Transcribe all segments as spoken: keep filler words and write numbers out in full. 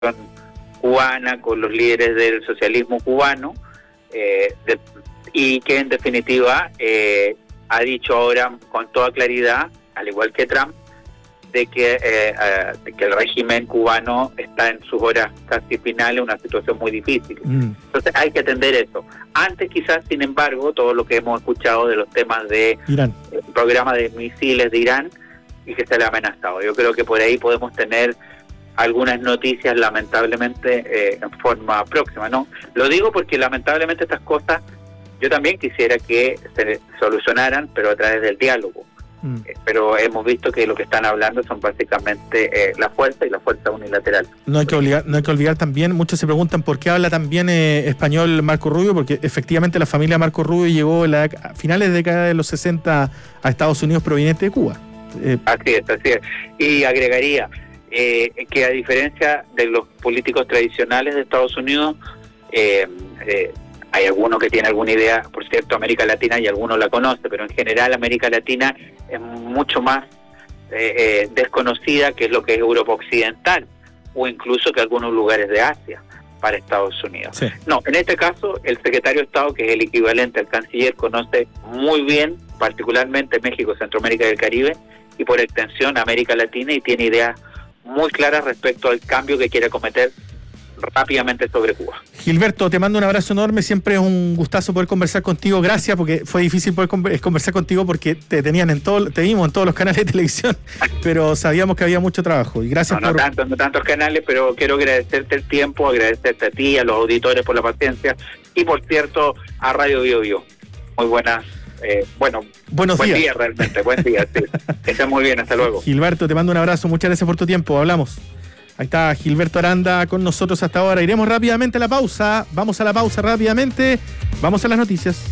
cubana con los líderes del socialismo cubano, eh, de, y que en definitiva eh, ha dicho ahora con toda claridad, al igual que Trump, de que, eh, uh, de que el régimen cubano está en sus horas casi finales, una situación muy difícil. Mm. Entonces hay que atender eso. Antes quizás, sin embargo, todo lo que hemos escuchado de los temas de Irán, el programa de misiles de Irán y que se le ha amenazado. Yo creo que por ahí podemos tener algunas noticias lamentablemente eh, en forma próxima, ¿no? Lo digo porque lamentablemente estas cosas yo también quisiera que se solucionaran, pero a través del diálogo. Mm. Eh, pero hemos visto que lo que están hablando son básicamente eh, la fuerza y la fuerza unilateral. No hay que olvidar, no hay que olvidar también, muchos se preguntan por qué habla también eh, español Marco Rubio, porque efectivamente la familia Marco Rubio llegó en la, a finales de década de los sesenta a Estados Unidos proveniente de Cuba. Eh, así es, así es. Y agregaría eh, que a diferencia de los políticos tradicionales de Estados Unidos, eh, eh, hay alguno que tiene alguna idea, por cierto, América Latina y alguno la conoce, pero en general América Latina es mucho más eh, eh, desconocida que es lo que es Europa Occidental, o incluso que algunos lugares de Asia para Estados Unidos. Sí. No, en este caso, el secretario de Estado, que es el equivalente al canciller, conoce muy bien, particularmente México, Centroamérica y el Caribe, y por extensión América Latina, y tiene ideas muy claras respecto al cambio que quiere cometer rápidamente sobre Cuba. Gilberto, te mando un abrazo enorme, siempre es un gustazo poder conversar contigo, gracias, porque fue difícil poder conversar contigo porque te tenían en todo, te vimos en todos los canales de televisión, pero sabíamos que había mucho trabajo, y gracias no, no por... tanto, no tantos canales, pero quiero agradecerte el tiempo, agradecerte a ti, a los auditores por la paciencia, y por cierto, a Radio Bio Bio. Muy buenas, eh, bueno, Buenos buen días. día realmente, buen día, sí. Está muy bien, hasta luego. Gilberto, te mando un abrazo, muchas gracias por tu tiempo, hablamos. Ahí está Gilberto Aranda con nosotros hasta ahora. Iremos rápidamente a la pausa. Vamos a la pausa rápidamente. Vamos a las noticias.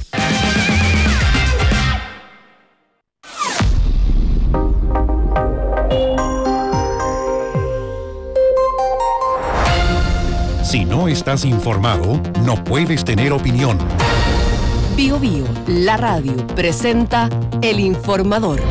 Si no estás informado, no puedes tener opinión. Bio Bio, la radio, presenta El Informador.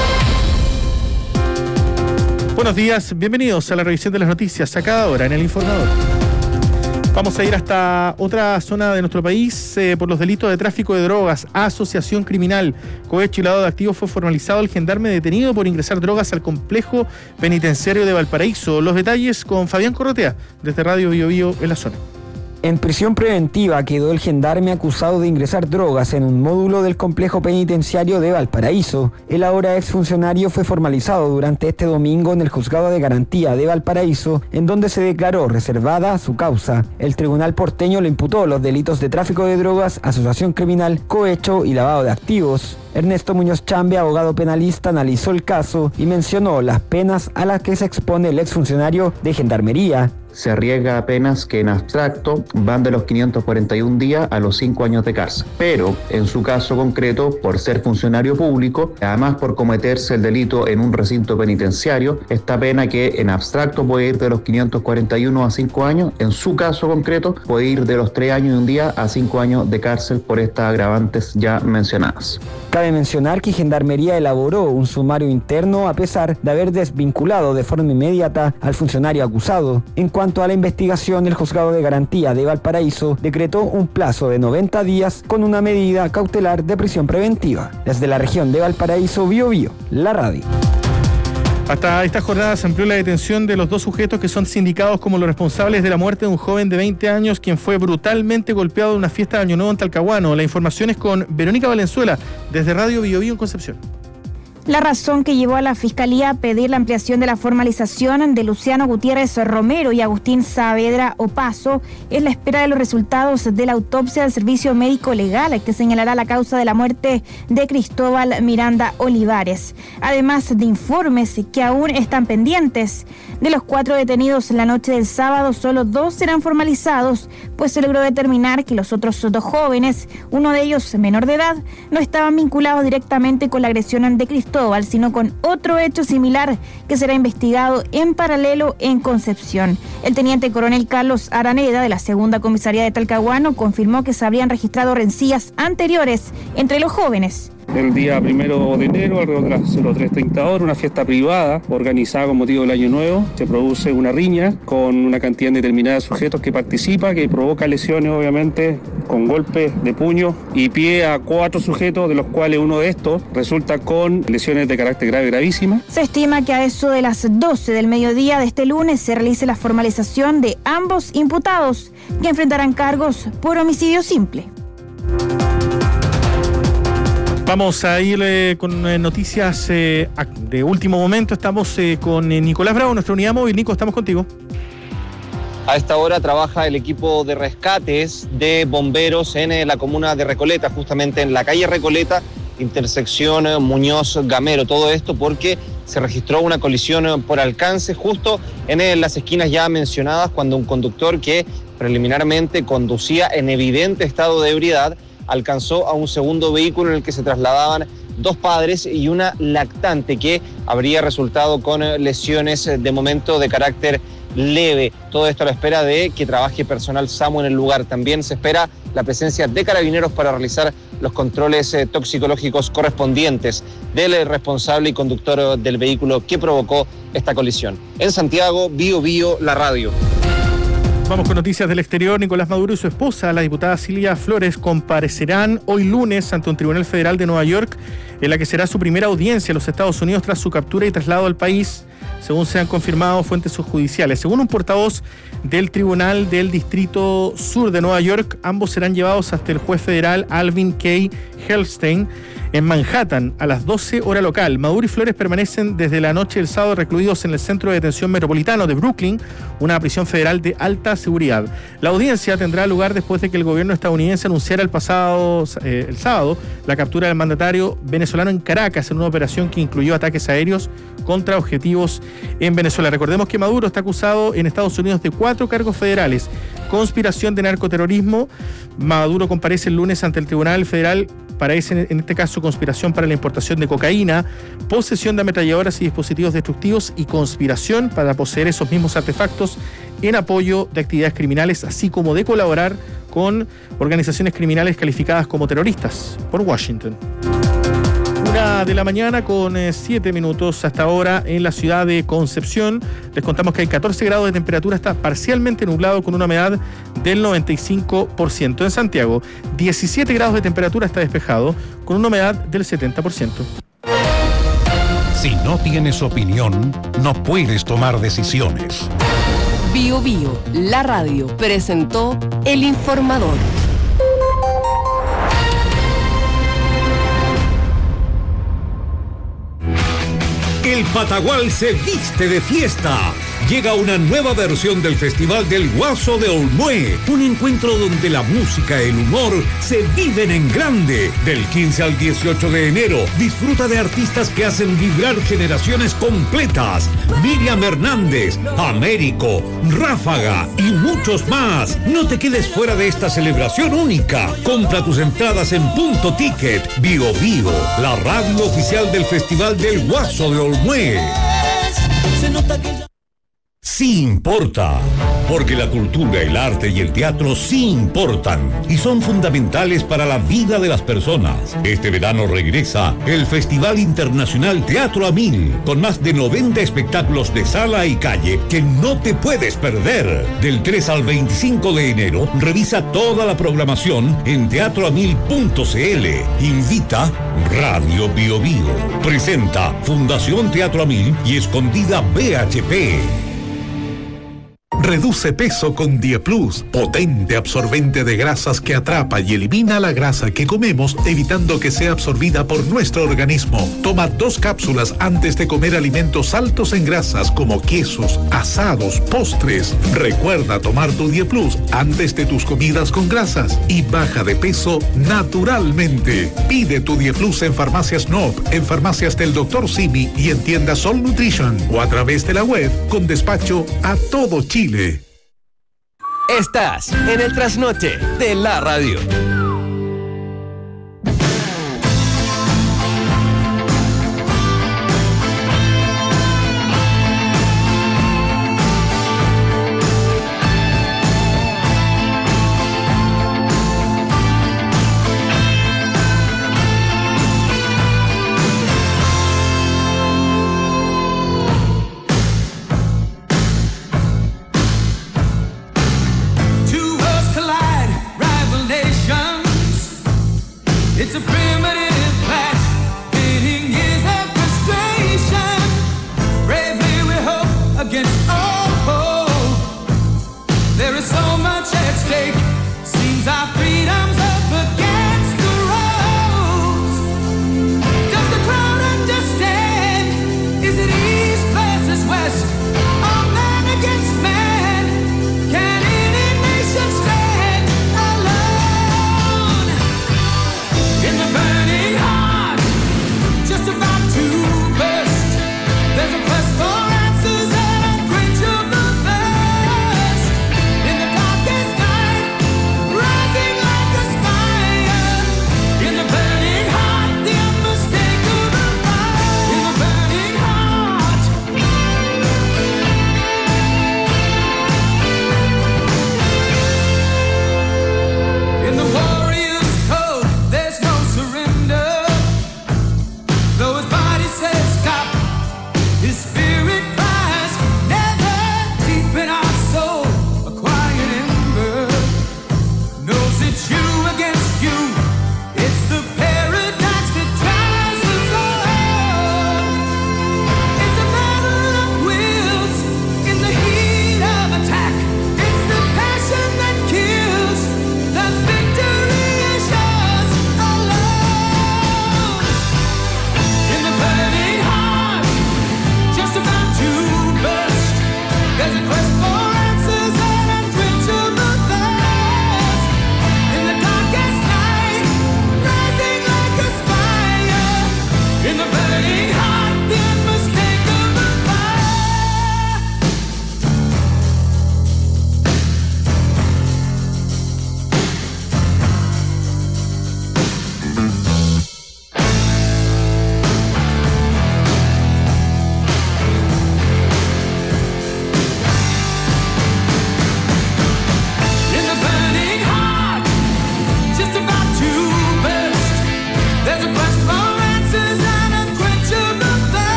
Buenos días, bienvenidos a la revisión de las noticias a cada hora en El Informador. Vamos a ir hasta otra zona de nuestro país eh, por los delitos de tráfico de drogas, asociación criminal, cohecho y lavado de activos. Fue formalizado el gendarme detenido por ingresar drogas al complejo penitenciario de Valparaíso. Los detalles con Fabián Corrotea, desde Radio Bio Bio en la zona. En prisión preventiva quedó el gendarme acusado de ingresar drogas en un módulo del complejo penitenciario de Valparaíso. El ahora exfuncionario fue formalizado durante este domingo en el Juzgado de Garantía de Valparaíso, en donde se declaró reservada su causa. El tribunal porteño le imputó los delitos de tráfico de drogas, asociación criminal, cohecho y lavado de activos. Ernesto Muñoz Chambe, abogado penalista, analizó el caso y mencionó las penas a las que se expone el exfuncionario de Gendarmería. Se arriesga penas que en abstracto van de los quinientos cuarenta y un días a los cinco años de cárcel. Pero en su caso concreto, por ser funcionario público, además por cometerse el delito en un recinto penitenciario, esta pena que en abstracto puede ir de los quinientos cuarenta y uno a cinco años, en su caso concreto puede ir de los tres años y un día a cinco años de cárcel por estas agravantes ya mencionadas. Cabe mencionar que Gendarmería elaboró un sumario interno a pesar de haber desvinculado de forma inmediata al funcionario acusado. En cuanto a la investigación, el Juzgado de Garantía de Valparaíso decretó un plazo de noventa días con una medida cautelar de prisión preventiva. Desde la región de Valparaíso, Bio Bio, la radio. Hasta esta jornada se amplió la detención de los dos sujetos que son sindicados como los responsables de la muerte de un joven de veinte años quien fue brutalmente golpeado en una fiesta de Año Nuevo en Talcahuano. La información es con Verónica Valenzuela, desde Radio Bio Bio en Concepción. La razón que llevó a la Fiscalía a pedir la ampliación de la formalización de Luciano Gutiérrez Romero y Agustín Saavedra Opaso es la espera de los resultados de la autopsia del Servicio Médico Legal que señalará la causa de la muerte de Cristóbal Miranda Olivares, además de informes que aún están pendientes. De los cuatro detenidos la noche del sábado, solo dos serán formalizados, pues se logró determinar que los otros dos jóvenes, uno de ellos menor de edad, no estaban vinculados directamente con la agresión de Cristóbal, sino con otro hecho similar que será investigado en paralelo en Concepción. El teniente coronel Carlos Araneda, de la segunda comisaría de Talcahuano, confirmó que se habrían registrado rencillas anteriores entre los jóvenes. el día primero de enero, alrededor de las cero tres treinta horas, una fiesta privada organizada con motivo del Año Nuevo. Se produce una riña con una cantidad indeterminada de sujetos que participa, que provoca lesiones, obviamente, con golpes de puño y pie a cuatro sujetos, de los cuales uno de estos resulta con lesiones de carácter grave, gravísima. Se estima que a eso de las doce del mediodía de este lunes se realice la formalización de ambos imputados, que enfrentarán cargos por homicidio simple. Vamos a ir eh, con eh, noticias eh, de último momento. Estamos eh, con eh, Nicolás Bravo, nuestra unidad móvil. Nico, estamos contigo. A esta hora trabaja el equipo de rescates de bomberos en eh, la comuna de Recoleta, justamente en la calle Recoleta, intersección eh, Muñoz-Gamero. Todo esto porque se registró una colisión eh, por alcance justo en eh, las esquinas ya mencionadas, cuando un conductor que preliminarmente conducía en evidente estado de ebriedad alcanzó a un segundo vehículo en el que se trasladaban dos padres y una lactante, que habría resultado con lesiones de momento de carácter leve. Todo esto a la espera de que trabaje personal SAMU en el lugar. También se espera la presencia de carabineros para realizar los controles eh, toxicológicos correspondientes del responsable y conductor del vehículo que provocó esta colisión. En Santiago, Bio Bio, la radio. Vamos con noticias del exterior. Nicolás Maduro y su esposa, la diputada Cilia Flores, comparecerán hoy lunes ante un tribunal federal de Nueva York, en la que será su primera audiencia en los Estados Unidos tras su captura y traslado al país, según se han confirmado fuentes judiciales. Según un portavoz del Tribunal del Distrito Sur de Nueva York, ambos serán llevados hasta el juez federal Alvin K. Helstein en Manhattan a las doce hora local. Maduro y Flores permanecen desde la noche del sábado recluidos en el Centro de Detención Metropolitano de Brooklyn, una prisión federal de alta seguridad. La audiencia tendrá lugar después de que el gobierno estadounidense anunciara el pasado eh, el sábado la captura del mandatario venezolano en Caracas en una operación que incluyó ataques aéreos contra objetivos en Venezuela. Recordemos que Maduro está acusado en Estados Unidos de cuatro cargos federales: conspiración de narcoterrorismo. Maduro comparece el lunes ante el Tribunal Federal para ese, en este caso, conspiración para la importación de cocaína, posesión de ametralladoras y dispositivos destructivos y conspiración para poseer esos mismos artefactos en apoyo de actividades criminales, así como de colaborar con organizaciones criminales calificadas como terroristas por Washington. Una de la mañana con eh, siete minutos hasta ahora en la ciudad de Concepción. Les contamos que hay catorce grados de temperatura, está parcialmente nublado con una humedad del noventa y cinco por ciento. En Santiago, diecisiete grados de temperatura, está despejado con una humedad del setenta por ciento. Si no tienes opinión, no puedes tomar decisiones. Bio Bio, la radio, presentó El Informador. El Patagual se viste de fiesta. Llega una nueva versión del Festival del Guaso de Olmué, un encuentro donde la música y el humor se viven en grande. Del quince al dieciocho de enero, disfruta de artistas que hacen vibrar generaciones completas. Miriam Hernández, Américo, Ráfaga y muchos más. No te quedes fuera de esta celebración única. Compra tus entradas en Punto Ticket. Bio Bio, la radio oficial del Festival del Guaso de Olmué. Se nota que ya... Sí importa, porque la cultura, el arte y el teatro sí importan y son fundamentales para la vida de las personas. Este verano regresa el Festival Internacional Teatro a Mil, con más de noventa espectáculos de sala y calle que no te puedes perder. Del tres al veinticinco de enero, revisa toda la programación en teatro a mil punto c l. Invita Radio Bio Bio. Presenta Fundación Teatro a Mil y Escondida B H P. Reduce peso con Dieplus, potente absorbente de grasas que atrapa y elimina la grasa que comemos, evitando que sea absorbida por nuestro organismo. Toma dos cápsulas antes de comer alimentos altos en grasas como quesos, asados, postres. Recuerda tomar tu Dieplus antes de tus comidas con grasas y baja de peso naturalmente. Pide tu Dieplus en Farmacias N O P, en farmacias del doctor Simi y en tiendas Sol Nutrition o a través de la web con despacho a todo Chile. Estás en el trasnoche de la radio.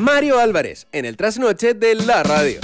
Mario Álvarez en el trasnoche de la radio.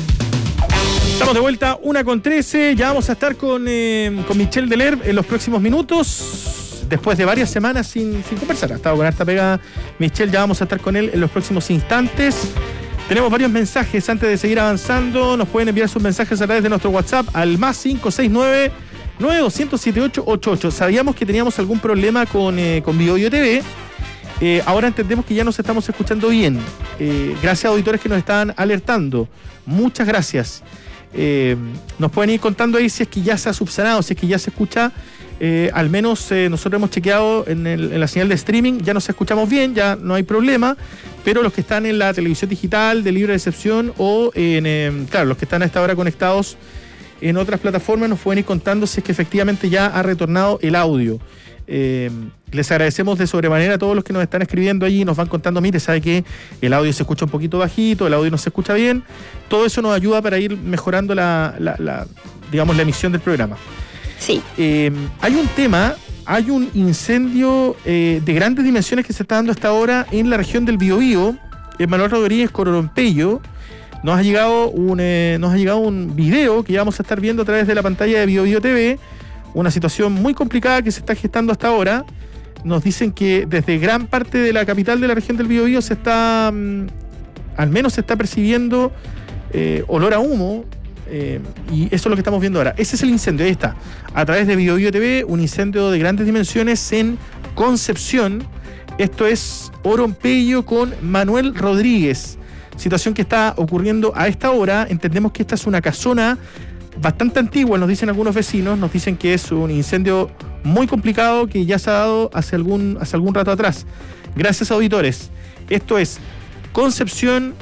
Estamos de vuelta, una con trece. Ya vamos a estar con, eh, con Michel Delerm en los próximos minutos. Después de varias semanas sin, sin conversar. Ha estado con harta pega Michel. Ya vamos a estar con él en los próximos instantes. Tenemos varios mensajes antes de seguir avanzando. Nos pueden enviar sus mensajes a través de nuestro WhatsApp al más cinco seis nueve, nueve dos cero cero, siete ocho ocho ocho. Sabíamos que teníamos algún problema con, eh, con BioBio T V. Eh, ahora entendemos que ya nos estamos escuchando bien. Eh, gracias a auditores que nos están alertando. Muchas gracias. Eh, nos pueden ir contando ahí si es que ya se ha subsanado, si es que ya se escucha. Eh, al menos eh, nosotros hemos chequeado en, el, en la señal de streaming, ya nos escuchamos bien, ya no hay problema. Pero los que están en la televisión digital de libre recepción o en, eh, claro, los que están a esta hora conectados en otras plataformas nos pueden ir contando si es que efectivamente ya ha retornado el audio. Eh, les agradecemos de sobremanera a todos los que nos están escribiendo allí y nos van contando, mire, sabe que el audio se escucha un poquito bajito, el audio no se escucha bien. Todo eso nos ayuda para ir mejorando la, la, la digamos, la emisión del programa. Sí. Eh, hay un tema, hay un incendio eh, de grandes dimensiones que se está dando hasta ahora en la región del Biobío, en Manuel Rodríguez Cororompello. Nos ha llegado un eh, nos ha llegado un video que ya vamos a estar viendo a través de la pantalla de BioBio T V. Una situación muy complicada que se está gestando hasta ahora. Nos dicen que desde gran parte de la capital de la región del Biobío se está, mmm, al menos se está percibiendo eh, olor a humo, eh, y eso es lo que estamos viendo ahora. Ese es el incendio, ahí está. A través de BioBio T V, un incendio de grandes dimensiones en Concepción. Esto es Orompello con Manuel Rodríguez. Situación que está ocurriendo a esta hora. Entendemos que esta es una casona bastante antigua, nos dicen algunos vecinos, nos dicen que es un incendio muy complicado que ya se ha dado hace algún, hace algún rato atrás. Gracias, auditores. Esto es Concepción.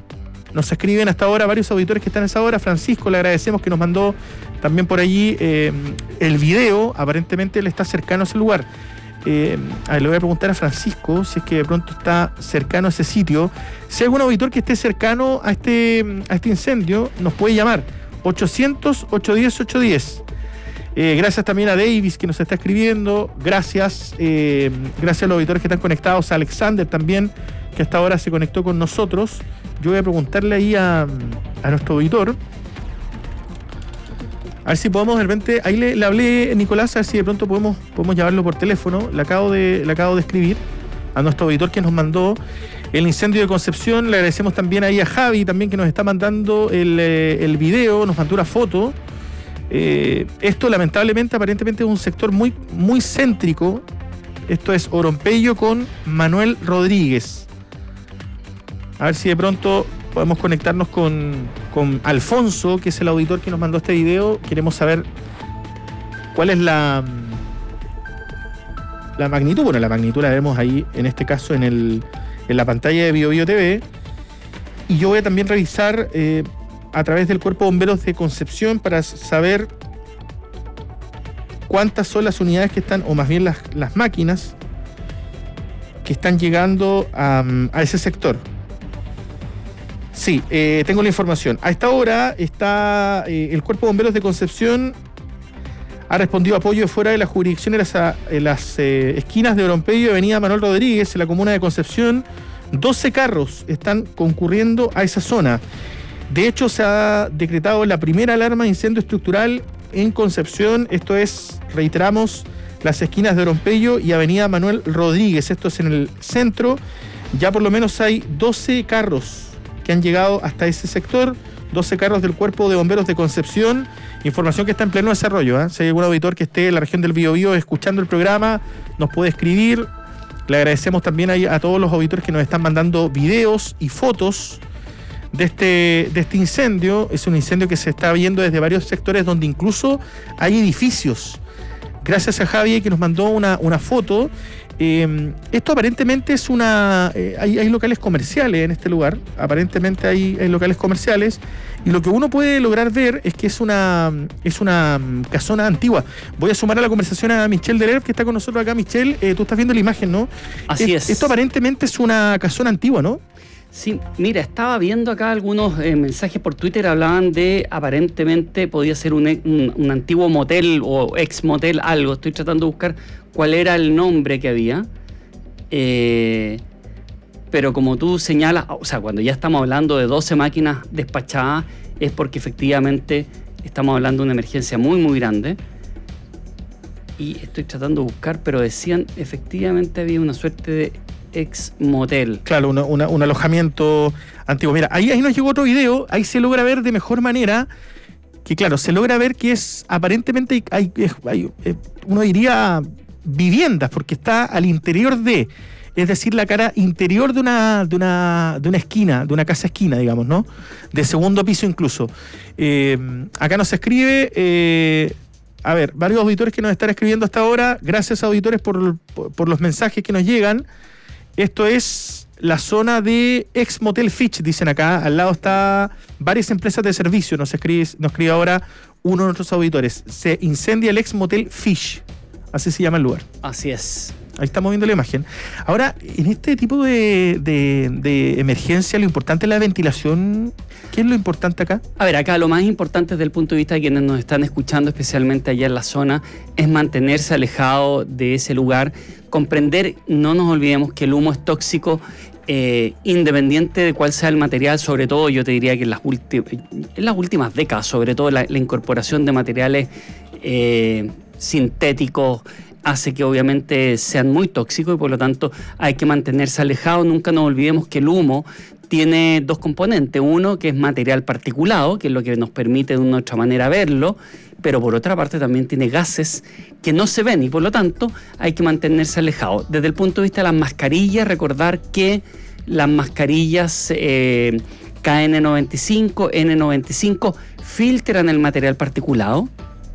Nos escriben hasta ahora varios auditores que están a esa hora. Francisco, le agradecemos que nos mandó también por allí eh, el video. Aparentemente él está cercano a ese lugar. Eh, a ver, le voy a preguntar a Francisco si es que de pronto está cercano a ese sitio. Si hay algún auditor que esté cercano a este, a este incendio, nos puede llamar ochocientos, ochocientos diez, ochocientos diez. Eh, gracias también a Davis que nos está escribiendo. Gracias, eh, gracias a los auditores que están conectados. A Alexander también, que hasta ahora se conectó con nosotros. Yo voy a preguntarle ahí a, a nuestro auditor. A ver si podemos de repente. Ahí le, le hablé, Nicolás, a ver si de pronto podemos, podemos llamarlo por teléfono. Le acabo de, le acabo de escribir a nuestro auditor que nos mandó el incendio de Concepción. Le agradecemos también ahí a Javi, también que nos está mandando el, el video, nos mandó una foto. Eh, esto lamentablemente aparentemente es un sector muy, muy céntrico. Esto es Orompello con Manuel Rodríguez. A ver si de pronto podemos conectarnos con, con Alfonso, que es el auditor que nos mandó este video. Queremos saber cuál es la, la magnitud. Bueno, la magnitud la vemos ahí, en este caso, en, el, en la pantalla de BioBio T V. Y yo voy a también revisar eh, a través del Cuerpo de Bomberos de Concepción para saber cuántas son las unidades que están, o más bien las, las máquinas que están llegando a, a ese sector. Sí, eh, tengo la información. A esta hora está eh, el Cuerpo de Bomberos de Concepción ha respondido apoyo fuera de la jurisdicción de las, en las eh, esquinas de Orompello y Avenida Manuel Rodríguez, en la comuna de Concepción. doce carros están concurriendo a esa zona. De hecho, se ha decretado la primera alarma de incendio estructural en Concepción. Esto es, reiteramos, las esquinas de Orompello y Avenida Manuel Rodríguez. Esto es en el centro. Ya por lo menos hay doce carros que han llegado hasta ese sector, doce carros del Cuerpo de Bomberos de Concepción. Información que está en pleno desarrollo, ¿eh? Si hay algún auditor que esté en la región del Biobío escuchando el programa, nos puede escribir. Le agradecemos también a, a todos los auditores que nos están mandando videos y fotos de este, de este incendio. Es un incendio que se está viendo desde varios sectores donde incluso hay edificios. Gracias a Javi que nos mandó una, una foto. Eh, esto aparentemente es una... Eh, hay, hay locales comerciales en este lugar. Aparentemente hay, hay locales comerciales. Y lo que uno puede lograr ver es que es una, es una casona antigua. Voy a sumar a la conversación a Michel Delerm, que está con nosotros acá. Michel, eh, tú estás viendo la imagen, ¿no? Así es. Esto aparentemente es una casona antigua, ¿no? Sí, mira, estaba viendo acá algunos eh, mensajes por Twitter, hablaban de aparentemente podía ser un, un, un antiguo motel o ex motel, algo. Estoy tratando de buscar cuál era el nombre que había. Eh, pero como tú señalas, o sea, cuando ya estamos hablando de doce máquinas despachadas, es porque efectivamente estamos hablando de una emergencia muy, muy grande. Y estoy tratando de buscar, pero decían, efectivamente había una suerte de ex motel. Claro, una, una, un alojamiento antiguo. Mira, ahí, ahí nos llegó otro video, ahí se logra ver de mejor manera, que claro, se logra ver que es, aparentemente, hay, hay, hay, uno diría viviendas, porque está al interior de, es decir, la cara interior de una, de una, de una esquina, de una casa esquina, digamos, ¿no? De segundo piso incluso. Eh, acá nos escribe... Eh, A ver, varios auditores que nos están escribiendo hasta ahora. Gracias, auditores, por, por, por los mensajes que nos llegan. Esto es la zona de ex Motel Fish, dicen acá. Al lado está varias empresas de servicio. Nos escribe, nos escribe ahora uno de nuestros auditores. Se incendia el ex Motel Fish. Así se llama el lugar. Así es. Ahí estamos viendo la imagen. Ahora, en este tipo de, de, de emergencia, lo importante es la ventilación. ¿Qué es lo importante acá? A ver, acá lo más importante desde el punto de vista de quienes nos están escuchando, especialmente allá en la zona, es mantenerse alejado de ese lugar, comprender, no nos olvidemos que el humo es tóxico, eh, independiente de cuál sea el material, sobre todo yo te diría que en las, en las últimas décadas, sobre todo la, la incorporación de materiales eh, sintéticos, hace que obviamente sean muy tóxicos y por lo tanto hay que mantenerse alejado. Nunca nos olvidemos que el humo tiene dos componentes. Uno, que es material particulado, que es lo que nos permite de una u otra manera verlo, pero por otra parte también tiene gases que no se ven y por lo tanto hay que mantenerse alejado. Desde el punto de vista de las mascarillas, recordar que las mascarillas eh, K N noventa y cinco, N noventa y cinco filtran el material particulado,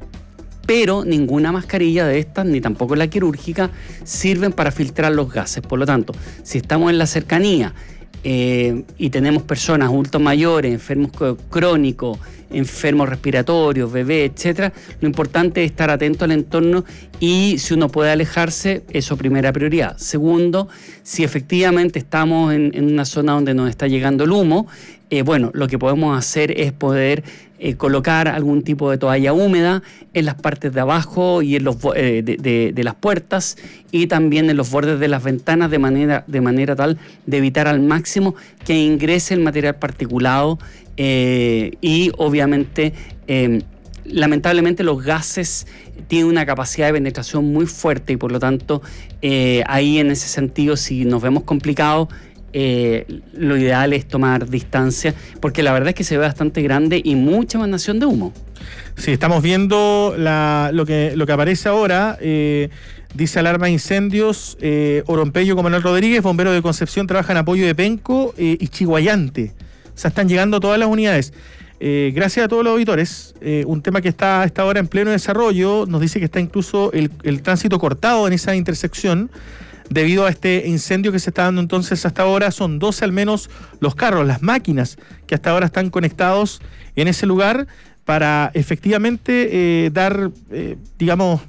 pero ninguna mascarilla de estas, ni tampoco la quirúrgica, sirven para filtrar los gases. Por lo tanto, si estamos en la cercanía eh, y tenemos personas adultos mayores, enfermos crónicos, enfermos respiratorios, bebés, etcétera, lo importante es estar atento al entorno y si uno puede alejarse, eso primera prioridad. Segundo, si efectivamente estamos en, en una zona donde nos está llegando el humo, eh, bueno, lo que podemos hacer es poder Eh, colocar algún tipo de toalla húmeda en las partes de abajo y en los eh, de, de, de las puertas y también en los bordes de las ventanas de manera, de manera tal de evitar al máximo que ingrese el material particulado eh, y obviamente eh, lamentablemente los gases tienen una capacidad de penetración muy fuerte y por lo tanto eh, ahí en ese sentido si nos vemos complicados Eh, lo ideal es tomar distancia porque la verdad es que se ve bastante grande y mucha emanación de humo. Sí, estamos viendo la, lo, que, lo que aparece ahora. Eh, dice alarma de incendios, eh, Oropello con Manuel Rodríguez, bombero de Concepción, trabaja en apoyo de Penco eh, y Chihuayante. O sea, están llegando todas las unidades. Eh, gracias a todos los auditores. Eh, un tema que está a esta hora en pleno desarrollo. Nos dice que está incluso el, el tránsito cortado en esa intersección. Debido a este incendio que se está dando entonces hasta ahora, son doce al menos los carros, las máquinas que hasta ahora están conectados en ese lugar para efectivamente eh, dar, eh, digamos,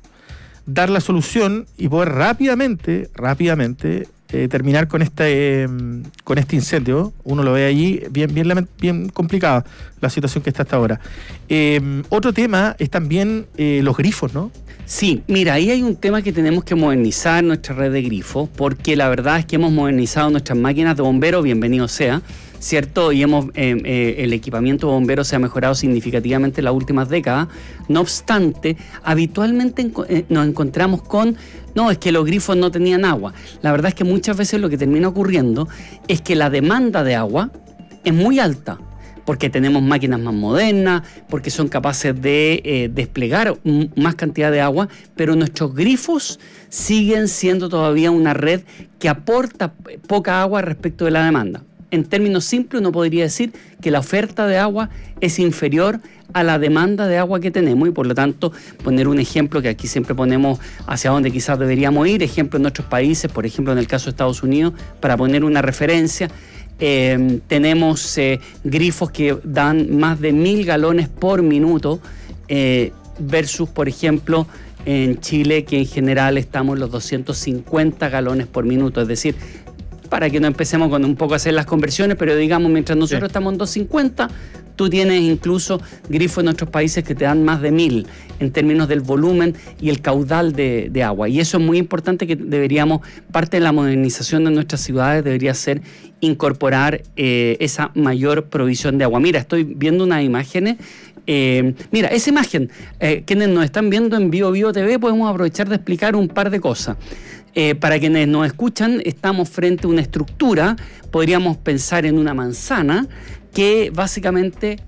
dar la solución y poder rápidamente, rápidamente eh, terminar con este, eh, con este incendio. Uno lo ve allí, bien, bien, bien complicada la situación que está hasta ahora. Eh, otro tema es también eh, los grifos, ¿no? Sí, mira, ahí hay un tema que tenemos que modernizar nuestra red de grifos, porque la verdad es que hemos modernizado nuestras máquinas de bomberos, bienvenido sea, ¿cierto? Y hemos eh, eh, el equipamiento de bomberos se ha mejorado significativamente en las últimas décadas. No obstante, habitualmente en, eh, nos encontramos con, no, es que los grifos no tenían agua. La verdad es que muchas veces lo que termina ocurriendo es que la demanda de agua es muy alta, porque tenemos máquinas más modernas, porque son capaces de eh, desplegar m- más cantidad de agua, pero nuestros grifos siguen siendo todavía una red que aporta p- poca agua respecto de la demanda. En términos simples, uno podría decir que la oferta de agua es inferior a la demanda de agua que tenemos y por lo tanto poner un ejemplo que aquí siempre ponemos hacia donde quizás deberíamos ir, ejemplo en nuestros países, por ejemplo en el caso de Estados Unidos, para poner una referencia. Eh, tenemos eh, grifos que dan más de mil galones por minuto eh, versus, por ejemplo, en Chile, que en general estamos en los doscientos cincuenta galones por minuto. Es decir, para que no empecemos con un poco a hacer las conversiones, pero digamos, mientras nosotros sí. estamos en dos cincuenta, tú tienes incluso grifos en otros países que te dan más de mil en términos del volumen y el caudal de, de agua. Y eso es muy importante, que deberíamos, parte de la modernización de nuestras ciudades debería ser incorporar eh, esa mayor provisión de agua. Mira, estoy viendo unas imágenes. Eh, mira, esa imagen, eh, quienes nos están viendo en Bio Bio T V, podemos aprovechar de explicar un par de cosas. Eh, para quienes nos escuchan, estamos frente a una estructura, podríamos pensar en una manzana, que básicamente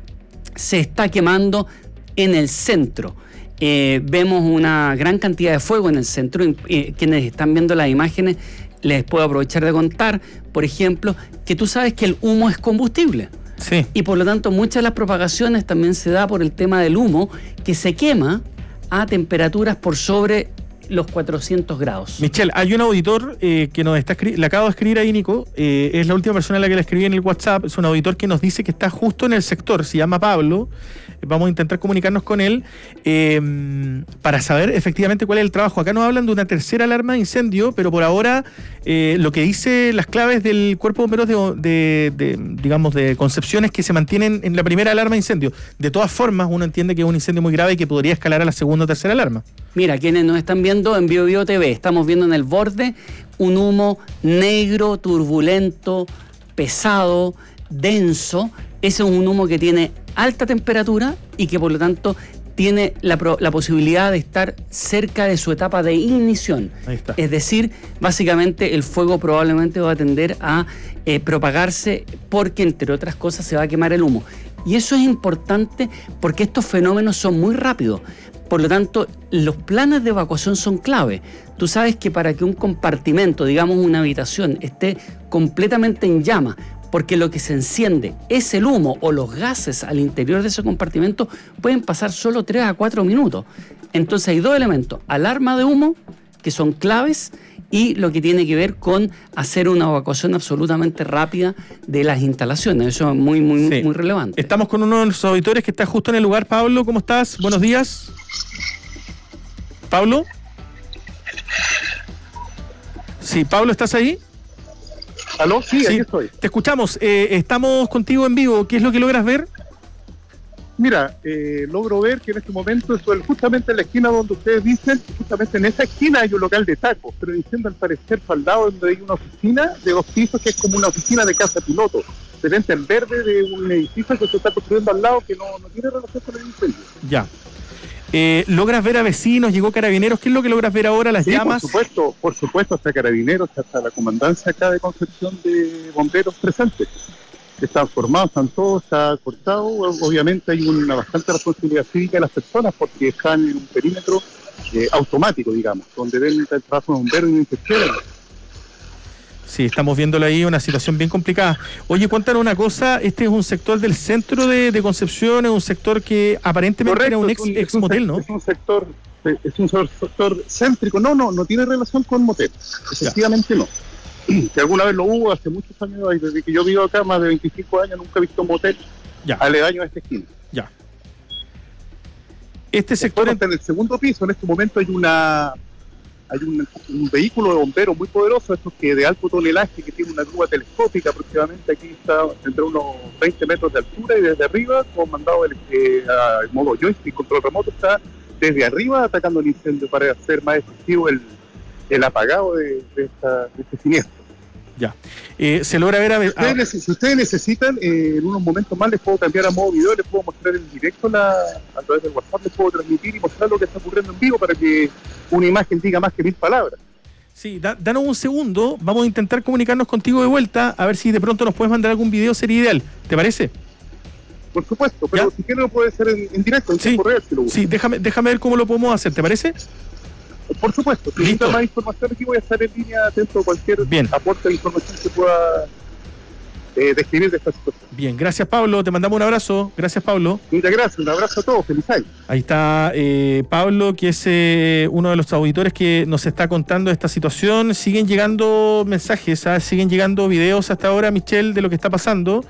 se está quemando en el centro. Eh, vemos una gran cantidad de fuego en el centro. Eh, quienes están viendo las imágenes, les puedo aprovechar de contar, por ejemplo, que tú sabes que el humo es combustible. Sí. Y por lo tanto, muchas de las propagaciones también se da por el tema del humo, que se quema a temperaturas por sobre los cuatrocientos grados. Michelle, hay un auditor eh, que nos está escribiendo, le acabo de escribir ahí, Nico, eh, es la última persona a la que le escribí en el WhatsApp, es un auditor que nos dice que está justo en el sector, se llama Pablo, vamos a intentar comunicarnos con él eh, para saber efectivamente cuál es el trabajo. Acá nos hablan de una tercera alarma de incendio, pero por ahora eh, lo que dice las claves del Cuerpo de Bomberos de, de, de, digamos, de Concepción es que se mantienen en la primera alarma de incendio. De todas formas, uno entiende que es un incendio muy grave y que podría escalar a la segunda o tercera alarma. Mira, quienes nos están viendo en Bio Bio T V, estamos viendo en el borde un humo negro, turbulento, pesado, denso. Ese es un humo que tiene alta temperatura y que por lo tanto tiene la, la posibilidad de estar cerca de su etapa de ignición. Ahí está. Es decir, básicamente el fuego probablemente va a tender a eh, propagarse porque, entre otras cosas, se va a quemar el humo. Y eso es importante porque estos fenómenos son muy rápidos. Por lo tanto, los planes de evacuación son clave. Tú sabes que para que un compartimento, digamos una habitación, esté completamente en llama, porque lo que se enciende es el humo o los gases al interior de ese compartimento, pueden pasar solo tres a cuatro minutos. Entonces hay dos elementos: alarma de humo, que son claves, y lo que tiene que ver con hacer una evacuación absolutamente rápida de las instalaciones. Eso es muy, muy, sí. muy relevante. Estamos con uno de los auditores que está justo en el lugar. Pablo, ¿cómo estás? Buenos días. ¿Pablo? Sí, Pablo, ¿estás ahí? ¿Aló? Sí, sí, ahí estoy. Te escuchamos. Eh, estamos contigo en vivo. ¿Qué es lo que logras ver? Mira, eh, logro ver que en este momento estoy justamente en la esquina donde ustedes dicen, justamente en esa esquina hay un local de tacos, pero diciendo al parecer al lado donde hay una oficina de dos pisos que es como una oficina de casa piloto, se vende en verde de un edificio que se está construyendo al lado que no, no tiene relación con el incendio. Ya. Eh, ¿Logras ver a vecinos? ¿Llegó Carabineros? ¿Qué es lo que logras ver ahora? ¿Las sí, llamas? Por supuesto, por supuesto, hasta Carabineros, hasta la comandancia acá de Concepción de bomberos presentes. Están formados, están todos, está cortado. Obviamente hay una bastante responsabilidad cívica de las personas porque están en un perímetro eh, automático, digamos, donde ven el trabajo de bomberos y no interfieren. Sí, estamos viéndolo ahí, una situación bien complicada. Oye, cuéntanos una cosa, este es un sector del centro de, de Concepción, es un sector que aparentemente Correcto, era un ex, un, ex motel, ¿no? Es un sector, es un sector céntrico, no, no, no tiene relación con motel, efectivamente ya. No. Que alguna vez lo hubo hace muchos años, desde que yo vivo acá, más de veinticinco años, nunca he visto un motel ya. Aledaño a esta esquina. Ya. Este sector... En el segundo piso, en este momento hay una hay un, un vehículo de bomberos muy poderoso, estos que de alto tonelaje, que tiene una grúa telescópica aproximadamente, aquí está entre unos veinte metros de altura, y desde arriba, comandado el, eh, a modo joystick, control remoto, está desde arriba atacando el incendio para hacer más efectivo el, el apagado de, de, esta, de este siniestro. Ya. Eh, se logra ver a... Si ustedes, neces- si ustedes necesitan, eh, en unos momentos más les puedo cambiar a modo video, les puedo mostrar en directo la, a través del WhatsApp, les puedo transmitir y mostrar lo que está ocurriendo en vivo para que una imagen diga más que mil palabras. Sí, da, danos un segundo, vamos a intentar comunicarnos contigo de vuelta, a ver si de pronto nos puedes mandar algún video, sería ideal. ¿Te parece? Por supuesto, pero ¿ya? Si quieres lo puede hacer en, en directo, en sí, tiempo real. Si lo sí, déjame, déjame ver cómo lo podemos hacer, ¿te parece? Por supuesto, si necesitas más información aquí voy a estar en línea atento a cualquier Bien. aporte de información que pueda eh, describir de esta situación. Bien, gracias Pablo, te mandamos un abrazo. Gracias Pablo. Muchas gracias, un abrazo a todos, feliz año. Ahí está eh, Pablo, que es eh, uno de los auditores que nos está contando esta situación. Siguen llegando mensajes, ¿sabes? Siguen llegando videos hasta ahora, Michelle, de lo que está pasando.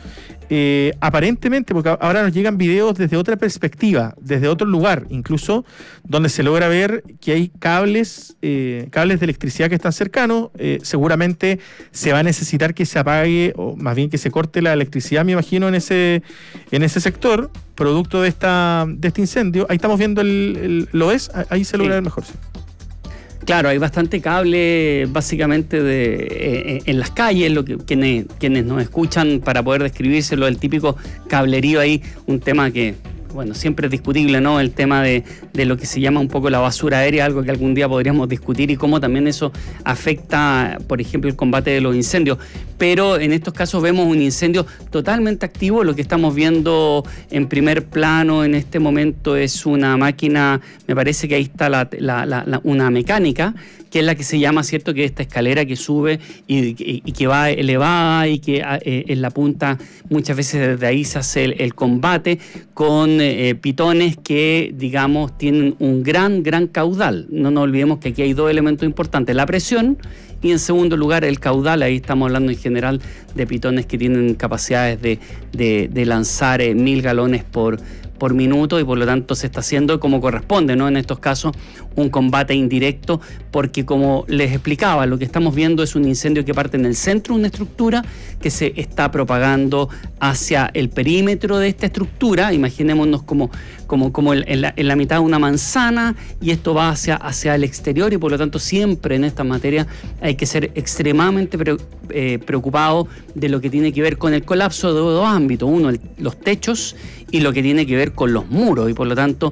eh, aparentemente, porque ahora nos llegan videos desde otra perspectiva, desde otro lugar, incluso, donde se logra ver que hay cables, eh, cables de electricidad que están cercanos. Eh, seguramente se va a necesitar que se apague, o más bien que se corte la electricidad, me imagino, en ese, en ese sector, producto de esta, de este incendio. Ahí estamos viendo el, el ¿lo es? Ahí se logra ver mejor, sí. Claro, hay bastante cable básicamente de, eh, en las calles, lo que quienes, quienes nos escuchan para poder describírselo, el típico cablerío ahí, un tema que, bueno, siempre es discutible, ¿no? El tema de, de lo que se llama un poco la basura aérea, algo que algún día podríamos discutir y cómo también eso afecta, por ejemplo, el combate de los incendios. Pero en estos casos vemos un incendio totalmente activo. Lo que estamos viendo en primer plano en este momento es una máquina, me parece que ahí está la, la, la, la, una mecánica, que es la que se llama, ¿cierto?, que esta escalera que sube y, y, y que va elevada y que eh, en la punta muchas veces desde ahí se hace el, el combate con eh, pitones que, digamos, tienen un gran, gran caudal. No nos olvidemos que aquí hay dos elementos importantes, la presión y, en segundo lugar, el caudal. Ahí estamos hablando en general de pitones que tienen capacidades de, de, de lanzar eh, mil galones por por minuto, y por lo tanto se está haciendo como corresponde, ¿no? En estos casos, un combate indirecto, porque como les explicaba, lo que estamos viendo es un incendio que parte en el centro de una estructura que se está propagando hacia el perímetro de esta estructura. Imaginémonos como, como, como en, la, en la mitad de una manzana, y esto va hacia, hacia el exterior, y por lo tanto siempre en esta materia hay que ser extremadamente pre, eh, preocupado de lo que tiene que ver con el colapso de dos ámbitos. Uno, el, los techos, y lo que tiene que ver con los muros, y por lo tanto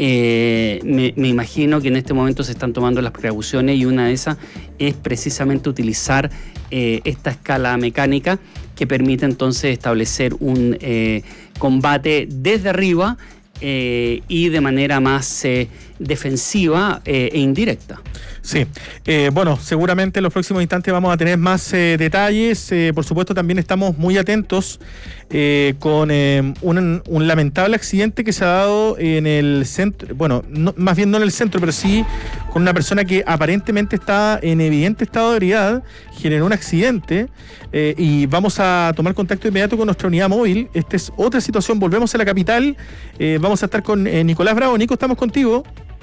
eh, me, me imagino que en este momento se están tomando las precauciones, y una de esas es precisamente utilizar eh, esta escala mecánica que permite entonces establecer un eh, combate desde arriba eh, y de manera más eh, defensiva eh, e indirecta. Sí, eh, bueno, seguramente en los próximos instantes vamos a tener más eh, detalles. Eh, por supuesto, también estamos muy atentos eh, con eh, un, un lamentable accidente que se ha dado en el centro, bueno, no, más bien no en el centro, pero sí con una persona que aparentemente está en evidente estado de ebriedad, generó un accidente eh, y vamos a tomar contacto inmediato con nuestra unidad móvil. Esta es otra situación, volvemos a la capital, eh, vamos a estar con eh, Nicolás Bravo. Nico, estamos contigo.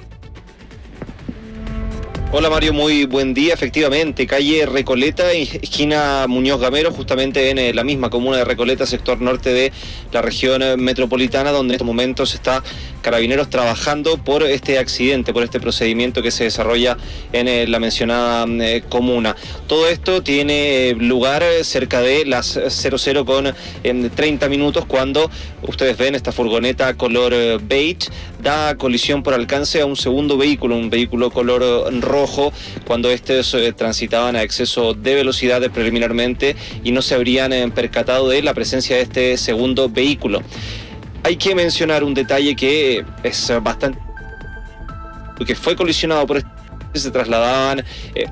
Hola Mario, muy buen día. Efectivamente, calle Recoleta, esquina Muñoz Gamero, justamente en la misma comuna de Recoleta, sector norte de la región metropolitana, donde en estos momentos está Carabineros trabajando por este accidente, por este procedimiento que se desarrolla en la mencionada comuna. Todo esto tiene lugar cerca de las cero cero con treinta minutos, cuando ustedes ven esta furgoneta color beige da colisión por alcance a un segundo vehículo, un vehículo color rojo, cuando estos eh, transitaban a exceso de velocidad preliminarmente y no se habrían eh, percatado de la presencia de este segundo vehículo. Hay que mencionar un detalle que es bastante... que fue colisionado por este... se trasladaban... Eh,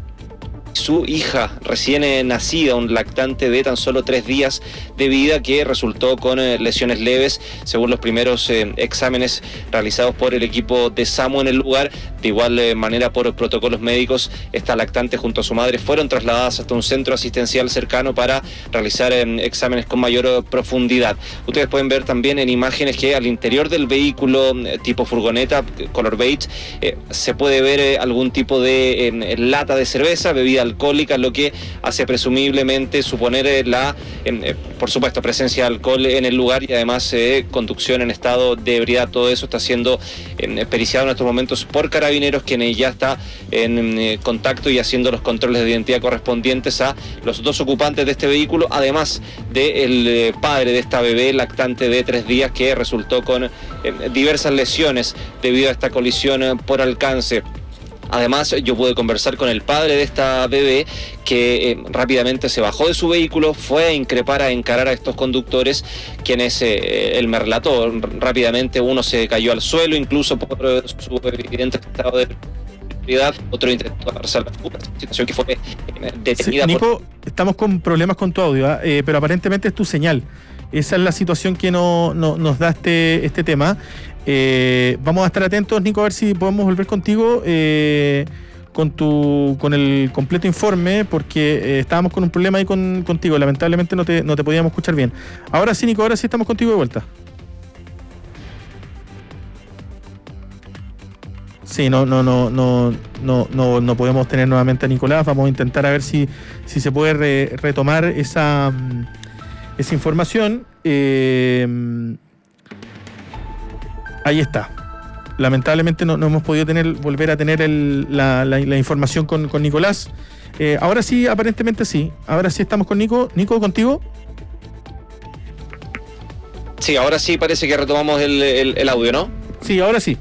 su hija recién eh, nacida, un lactante de tan solo tres días de vida, que resultó con eh, lesiones leves, según los primeros eh, exámenes realizados por el equipo de SAMU en el lugar. De igual eh, manera, por protocolos médicos, esta lactante junto a su madre fueron trasladadas hasta un centro asistencial cercano para realizar eh, exámenes con mayor eh, profundidad. Ustedes pueden ver también en imágenes que al interior del vehículo eh, tipo furgoneta, color beige, eh, se puede ver eh, algún tipo de eh, lata de cerveza, bebida alcohólica, lo que hace presumiblemente suponer eh, la, eh, por supuesto, presencia de alcohol en el lugar, y además eh, conducción en estado de ebriedad. Todo eso está siendo eh, periciado en estos momentos por Carabineros, quienes ya está en eh, contacto y haciendo los controles de identidad correspondientes a los dos ocupantes de este vehículo, además del eh, padre de esta bebé lactante de tres días, que resultó con eh, diversas lesiones debido a esta colisión eh, por alcance. Además, yo pude conversar con el padre de esta bebé, que eh, rápidamente se bajó de su vehículo, fue a increpar, a encarar a estos conductores, quienes eh, él me relató. Rápidamente uno se cayó al suelo, incluso por su evidente estado de ebriedad, otro intentó darse a la fuga, situación que fue eh, detenida. Sí, Nico, por... estamos con problemas con tu audio, ¿eh? pero aparentemente es tu señal. Esa es la situación que no, no, nos da este, este tema. Eh, vamos a estar atentos, Nico, a ver si podemos volver contigo eh, con tu con el completo informe, porque eh, estábamos con un problema ahí con, contigo. Lamentablemente no te, no te podíamos escuchar bien. Ahora sí, Nico, ahora sí estamos contigo de vuelta. Sí, no, no, no, no, no, no, no podemos tener nuevamente a Nicolás. Vamos a intentar a ver si, si se puede re, retomar esa, esa información. Eh, ahí está. Lamentablemente no, no hemos podido tener, volver a tener el, la, la, la información con, con Nicolás. Eh, ahora sí, aparentemente sí. Ahora sí estamos con Nico. Nico, ¿contigo? Sí, ahora sí parece que retomamos el, el, el audio, ¿no? Sí, ahora sí.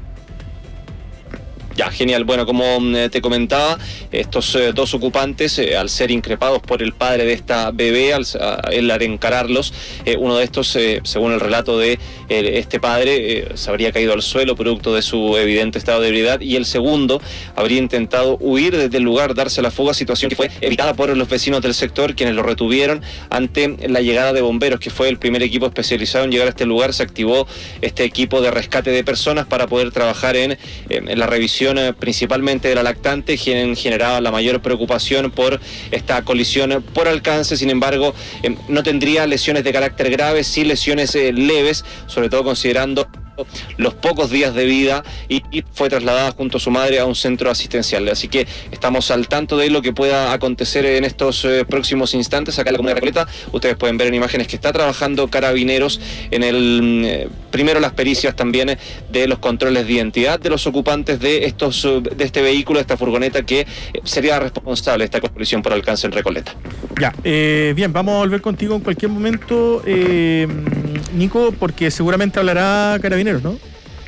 Ya, genial. Bueno, como eh, te comentaba, estos eh, dos ocupantes, eh, al ser increpados por el padre de esta bebé, al, a, él al encararlos, eh, uno de estos, eh, según el relato de eh, este padre, eh, se habría caído al suelo producto de su evidente estado de ebriedad, y el segundo habría intentado huir desde el lugar, darse la fuga, situación que fue evitada por los vecinos del sector, quienes lo retuvieron ante la llegada de bomberos, que fue el primer equipo especializado en llegar a este lugar. Se activó este equipo de rescate de personas para poder trabajar en, en la revisión principalmente de la lactante, quien generaba la mayor preocupación por esta colisión por alcance. Sin embargo, eh, no tendría lesiones de carácter grave, sí lesiones eh, leves, sobre todo considerando los pocos días de vida, y, y fue trasladada junto a su madre a un centro asistencial. Así que estamos al tanto de lo que pueda acontecer en estos eh, próximos instantes acá en la comunidad de Recoleta. Ustedes pueden ver en imágenes que está trabajando Carabineros en el eh, primero las pericias también eh, de los controles de identidad de los ocupantes de estos de este vehículo, de esta furgoneta que eh, sería responsable de esta colisión por alcance en Recoleta. Ya, eh, bien, vamos a volver contigo en cualquier momento, eh, Nico, porque seguramente hablará Carabineros, ¿no?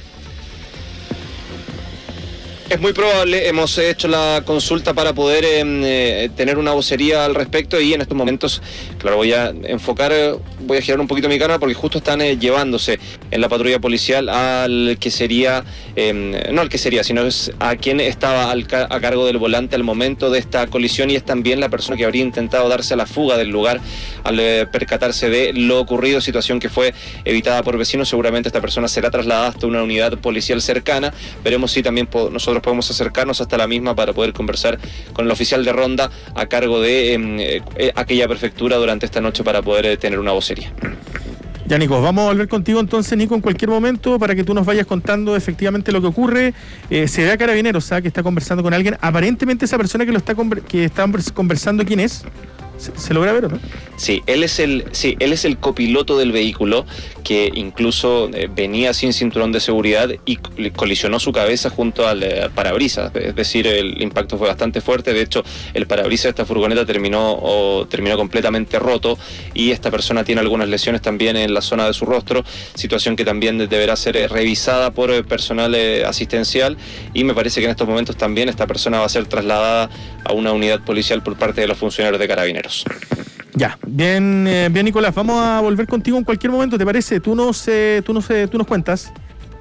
Es muy probable, hemos hecho la consulta para poder eh, tener una vocería al respecto, y en estos momentos, claro, voy a enfocar, voy a girar un poquito mi cámara porque justo están eh, llevándose en la patrulla policial al que sería, eh, no al que sería, sino es a quien estaba al ca- a cargo del volante al momento de esta colisión, y es también la persona que habría intentado darse a la fuga del lugar al eh, percatarse de lo ocurrido, situación que fue evitada por vecinos. Seguramente esta persona será trasladada hasta una unidad policial cercana. Veremos si también po- nosotros podemos acercarnos hasta la misma para poder conversar con el oficial de ronda a cargo de eh, eh, aquella prefectura durante esta noche para poder eh, tener una vocería. Ya, Nico, vamos a volver contigo entonces, Nico, en cualquier momento para que tú nos vayas contando efectivamente lo que ocurre. Eh, se ve a Carabineros, ¿sabes? Que está conversando con alguien. Aparentemente esa persona que lo está conver- que está conversando, ¿quién es? ¿Se, se logra ver o no? Sí, él es el, sí, él es el copiloto del vehículo, que incluso eh, venía sin cinturón de seguridad y colisionó su cabeza junto al, eh, al parabrisas. Es decir, el impacto fue bastante fuerte. De hecho, el parabrisas de esta furgoneta terminó, o, terminó completamente roto, y esta persona tiene algunas lesiones también en la zona de su rostro, situación que también deberá ser eh, revisada por eh, personal eh, asistencial, y me parece que en estos momentos también esta persona va a ser trasladada a una unidad policial por parte de los funcionarios de Carabineros. Ya, bien, eh, bien, Nicolás, vamos a volver contigo en cualquier momento, ¿te parece? Tú nos, eh, tú nos, eh, tú nos cuentas.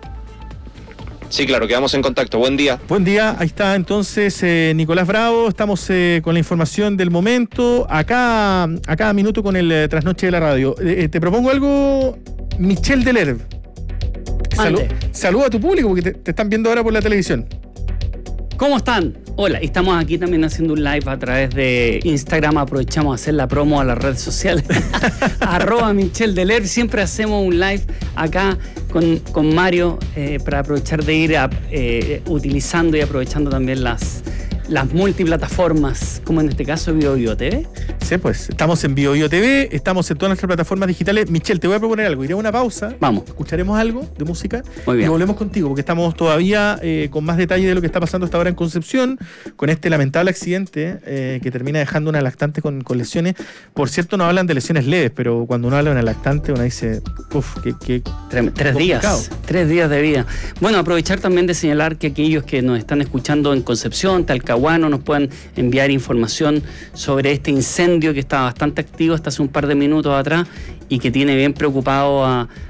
Sí, claro, quedamos en contacto. Buen día. Buen día, ahí está entonces eh, Nicolás Bravo. Estamos eh, con la información del momento, acá a cada minuto con el eh, Trasnoche de la Radio. Eh, te propongo algo, Michelle Delerve. Salu- saluda a tu público porque te, te están viendo ahora por la televisión. ¿Cómo están? Hola, estamos aquí también haciendo un live a través de Instagram. Aprovechamos a hacer la promo a las redes sociales. Arroba Michelle Delerve. Siempre hacemos un live acá con, con Mario eh, para aprovechar de ir a, eh, utilizando y aprovechando también las, las multiplataformas, como en este caso BioBio T V. Sí, pues estamos en BioBio T V, estamos en todas nuestras plataformas digitales. Michelle, te voy a proponer algo. Iré a una pausa. Vamos. Escucharemos algo de música. Muy bien. Y volvemos contigo, porque estamos todavía eh, con más detalle de lo que está pasando hasta ahora en Concepción, con este lamentable accidente eh, que termina dejando una lactante con, con lesiones. Por cierto, no hablan de lesiones leves, pero cuando uno habla de una lactante, uno dice, uff, que, que Tres, tres días, tres días de vida. Bueno, aprovechar también de señalar que aquellos que nos están escuchando en Concepción, Talcahuano, nos pueden enviar información sobre este incendio que está bastante activo hasta hace un par de minutos atrás y que tiene bien preocupado a,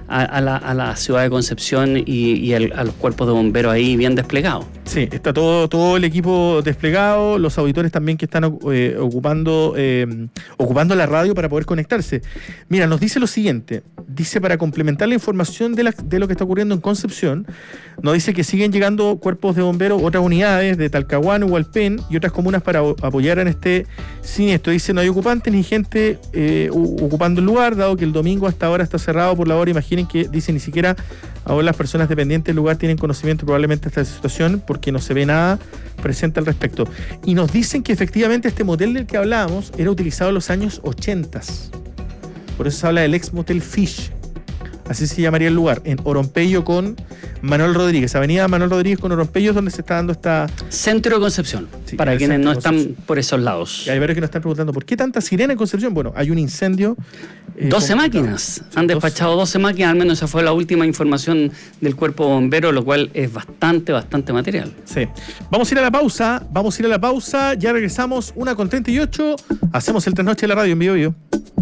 a, a, la, a la ciudad de Concepción y, y el, a los cuerpos de bomberos ahí bien desplegados. Sí, está todo, todo el equipo desplegado, los auditores también que están eh, ocupando, eh, ocupando la radio para poder conectarse. Mira, nos dice lo siguiente, dice para complementar la información de, la, de lo que está ocurriendo en Concepción, nos dice que siguen llegando cuerpos de bomberos, otras unidades de Talcahuano, Hualpén y otras comunas para apoyar en este siniestro. Dice, no hay ocupantes ni gente eh, ocupando el lugar, dado que el domingo hasta ahora está cerrado por la hora. Imaginen que, dice, ni siquiera ahora las personas dependientes del lugar tienen conocimiento probablemente de esta situación porque no se ve nada presente al respecto. Y nos dicen que efectivamente este motel del que hablábamos era utilizado en los años ochenta. Por eso se habla del ex motel Fish. Así se llamaría el lugar, en Oropello con Manuel Rodríguez, avenida Manuel Rodríguez con Oropello, es donde se está dando esta... Centro de Concepción, sí, para quienes no están por esos lados. Y hay varios que nos están preguntando, ¿por qué tanta sirena en Concepción? Bueno, hay un incendio... Eh, doce máquinas, sí, han despachado doce máquinas, al menos esa fue la última información del cuerpo bombero, lo cual es bastante, bastante material. Sí. Vamos a ir a la pausa, vamos a ir a la pausa, ya regresamos, una con treinta y ocho, hacemos el trasnoche de la radio en Bio Bio.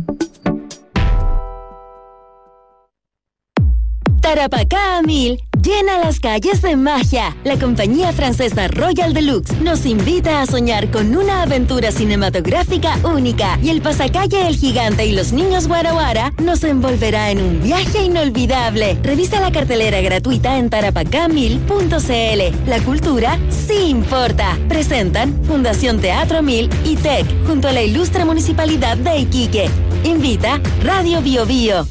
Tarapacá a mil, llena las calles de magia. La compañía francesa Royal Deluxe nos invita a soñar con una aventura cinematográfica única y el pasacalle El Gigante y los Niños Guara Guara nos envolverá en un viaje inolvidable. Revisa la cartelera gratuita en tarapacá mil punto c l. La cultura sí importa. Presentan Fundación Teatro Mil y T E C junto a la ilustre Municipalidad de Iquique. Invita Radio Bio Bio.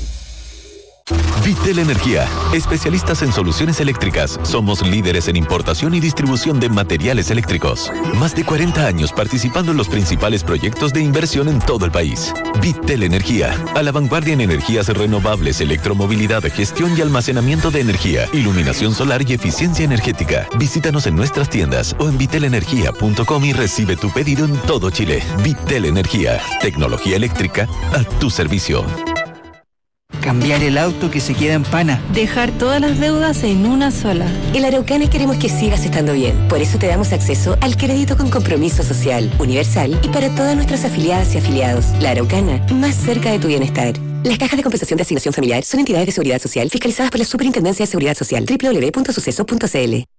Vitel Energía, especialistas en soluciones eléctricas. Somos líderes en importación y distribución de materiales eléctricos. Más de cuarenta años participando en los principales proyectos de inversión en todo el país. Vitel Energía, a la vanguardia en energías renovables, electromovilidad, gestión y almacenamiento de energía, iluminación solar y eficiencia energética. Visítanos en nuestras tiendas o en vitel energía punto com y recibe tu pedido en todo Chile. Vitel Energía, tecnología eléctrica a tu servicio. Cambiar el auto que se queda en pana. Dejar todas las deudas en una sola. En la Araucana queremos que sigas estando bien. Por eso te damos acceso al crédito con compromiso social, universal y para todas nuestras afiliadas y afiliados. La Araucana, más cerca de tu bienestar. Las cajas de compensación de asignación familiar son entidades de seguridad social fiscalizadas por la Superintendencia de Seguridad Social. doble u doble u doble u punto suceso punto c l.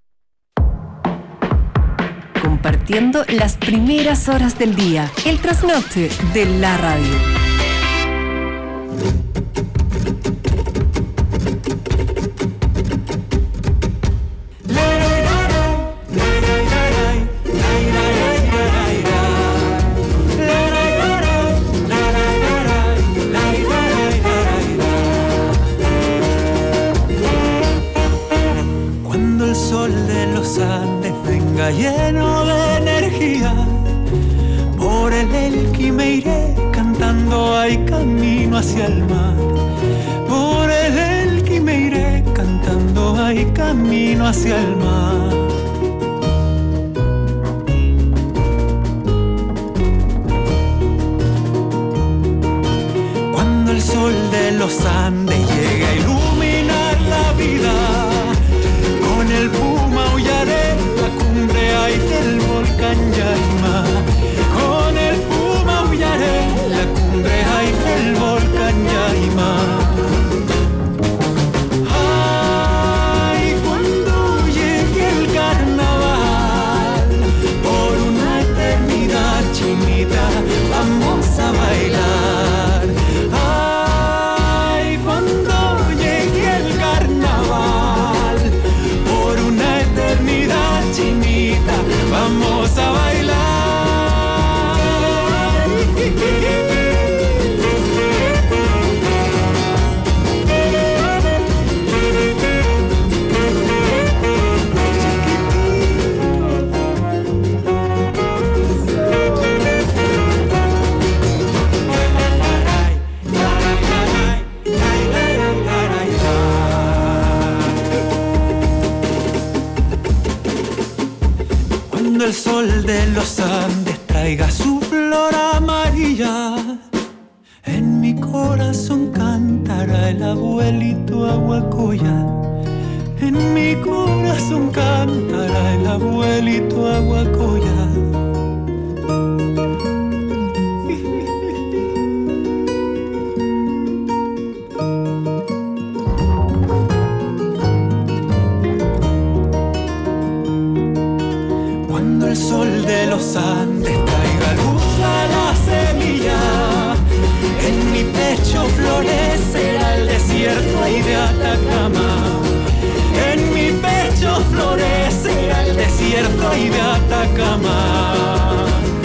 Compartiendo las primeras horas del día. El trasnoche de la radio. Cuando el sol de los Andes venga lleno de energía, por el Elqui me iré cantando, hay camino hacia el mar. Por el Elqui me iré cantando, hay camino hacia el mar. Cuando el sol de los Andes llegue a iluminar la vida, con el puma aullaré la cumbre ay del volcán Yaima. Con el puma aullaré la cumbre ay del volcán Yaima. Ay, cuando llegue el carnaval, por una eternidad chinita vamos a bailar. Ay, cuando llegue el carnaval, por una eternidad chinita vamos a bailar. Cuando el sol de los Andes traiga su flor amarilla, en mi corazón cantará el abuelito Aguacoya. En mi corazón cantará el abuelito Aguacoya. sol de los Andes traiga luz a la semilla. En mi pecho florecerá el desierto ahí de Atacama. En mi pecho florecerá el desierto ahí de Atacama.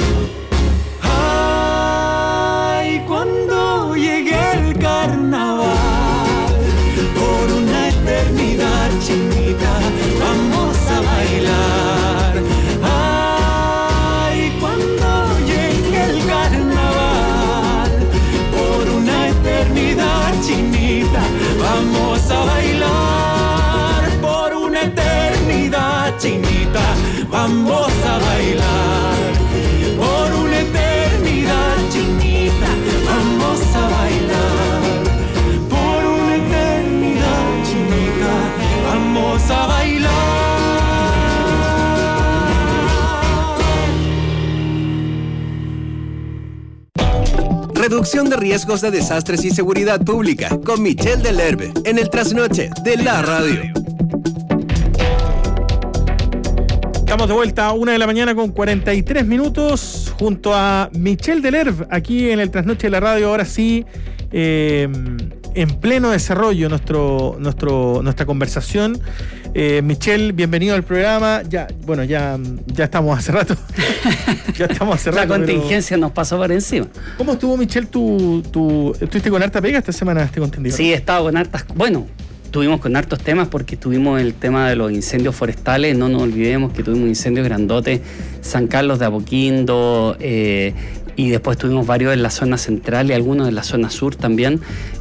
Ay, cuando llegue el carnaval, por una eternidad chinita, vamos a bailar. Ay, cuando llegue el carnaval, por una eternidad chinita, vamos a bailar. Por una eternidad chinita, vamos a bailar. Por una eternidad chinita, vamos a bailar. Por una eternidad chinita, vamos a bailar. Reducción de riesgos de desastres y seguridad pública con Michel Delerbe en el trasnoche de la radio. Estamos de vuelta a una de la mañana con cuarenta y tres minutos junto a Michel Delerbe aquí en el trasnoche de la radio. Ahora sí, eh, en pleno desarrollo nuestro, nuestro, nuestra conversación. Eh, Michel, bienvenido al programa. Ya, bueno, ya, ya estamos hace rato. ya estamos hace rato. La contingencia pero... nos pasó por encima. ¿Cómo estuvo, Michel? ¿Tú, tú estuviste con harta pega esta semana? Tengo entendido. Sí, he estado con hartas. Bueno, estuvimos con hartos temas porque tuvimos el tema de los incendios forestales. No nos olvidemos que tuvimos incendios grandotes, San Carlos de Apoquindo, eh, y después tuvimos varios en la zona central y algunos en la zona sur también.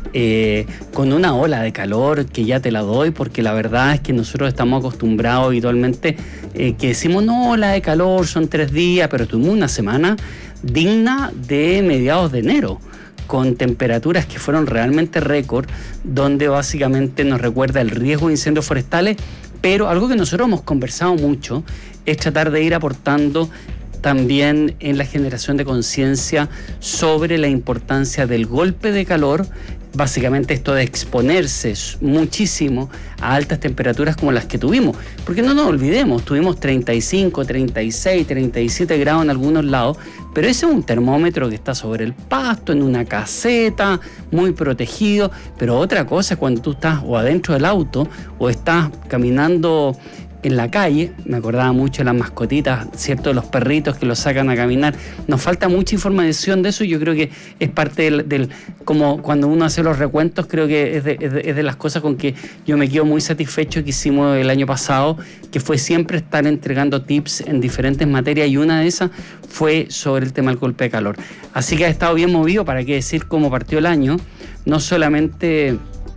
Eh, con una ola de calor que ya te la doy, porque la verdad es que nosotros estamos acostumbrados habitualmente eh, que decimos no, ola de calor son tres días, pero tuvimos una semana digna de mediados de enero, con temperaturas que fueron realmente récord, donde básicamente nos recuerda el riesgo de incendios forestales, pero algo que nosotros hemos conversado mucho es tratar de ir aportando también en la generación de conciencia sobre la importancia del golpe de calor, básicamente esto de exponerse muchísimo a altas temperaturas como las que tuvimos, porque no nos olvidemos, tuvimos treinta y cinco, treinta y seis, treinta y siete grados en algunos lados, pero ese es un termómetro que está sobre el pasto, en una caseta, muy protegido, pero otra cosa es cuando tú estás o adentro del auto o estás caminando en la calle. Me acordaba mucho de las mascotitas, ¿cierto? De los perritos que los sacan a caminar. Nos falta mucha información de eso y yo creo que es parte del, del como cuando uno hace los recuentos, creo que es de, es, de, es de las cosas con que yo me quedo muy satisfecho que hicimos el año pasado, que fue siempre estar entregando tips en diferentes materias y una de esas fue sobre el tema del golpe de calor. Así que ha estado bien movido, para qué decir cómo partió el año, no solamente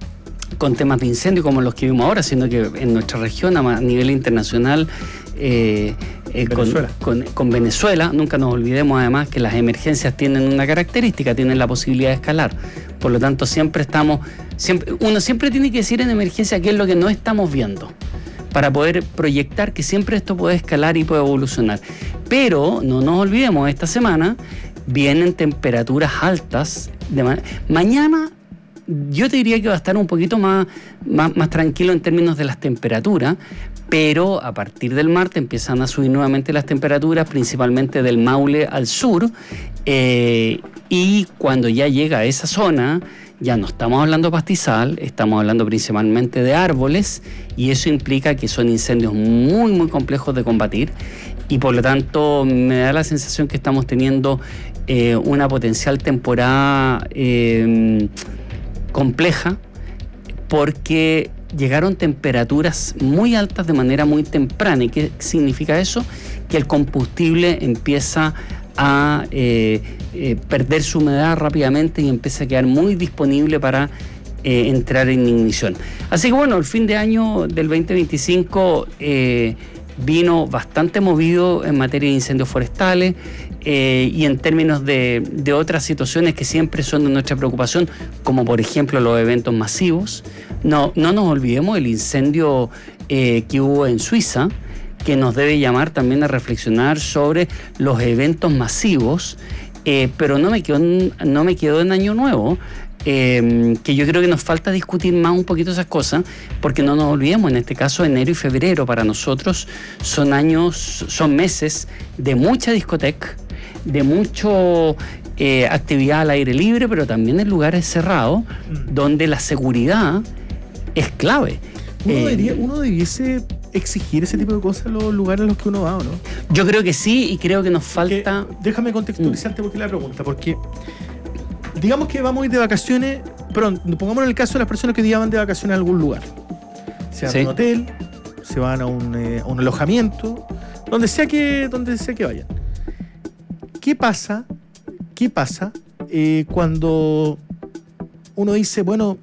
con temas de incendio como los que vimos ahora, sino que en nuestra región a nivel internacional eh, eh, Venezuela. Con, con, con Venezuela, nunca nos olvidemos además que las emergencias tienen una característica, tienen la posibilidad de escalar, por lo tanto siempre estamos, siempre, uno siempre tiene que decir en emergencia qué es lo que no estamos viendo, para poder proyectar que siempre esto puede escalar y puede evolucionar, pero no nos olvidemos, esta semana vienen temperaturas altas, de ma- mañana yo te diría que va a estar un poquito más, más, más tranquilo en términos de las temperaturas, pero a partir del martes empiezan a subir nuevamente las temperaturas, principalmente del Maule al sur, eh, y cuando ya llega a esa zona, ya no estamos hablando de pastizal, estamos hablando principalmente de árboles, y eso implica que son incendios muy, muy complejos de combatir, y por lo tanto me da la sensación que estamos teniendo eh, una potencial temporada Eh, compleja, porque llegaron temperaturas muy altas de manera muy temprana. ¿Y qué significa eso? Que el combustible empieza a eh, eh, perder su humedad rápidamente y empieza a quedar muy disponible para eh, entrar en ignición. Así que bueno, el fin de año del veinte veinticinco eh, vino bastante movido en materia de incendios forestales. Eh, y en términos de, de otras situaciones que siempre son de nuestra preocupación, como por ejemplo los eventos masivos. No, no nos olvidemos el incendio eh, que hubo en Suiza, que nos debe llamar también a reflexionar sobre los eventos masivos, eh, pero no me quedó, no me quedó en Año Nuevo. eh, que yo creo que nos falta discutir más un poquito esas cosas, porque no nos olvidemos, en este caso enero y febrero para nosotros son años, son meses de mucha discoteca, de mucho eh, actividad al aire libre, pero también en lugares cerrados, mm. donde la seguridad es clave. Uno, eh, debería, uno debiese exigir ese tipo de cosas en los lugares en los que uno va, ¿o no? Yo creo que sí, y creo que nos falta... Porque, déjame contextualizarte porque la pregunta, porque digamos que vamos a ir de vacaciones, pronto, pongamos en el caso de las personas que hoy día van de vacaciones a algún lugar. Se van sí. a un hotel, se van a un, eh, a un alojamiento, donde sea que, donde sea que vayan. ¿Qué pasa? ¿Qué pasa eh, cuando uno dice, bueno,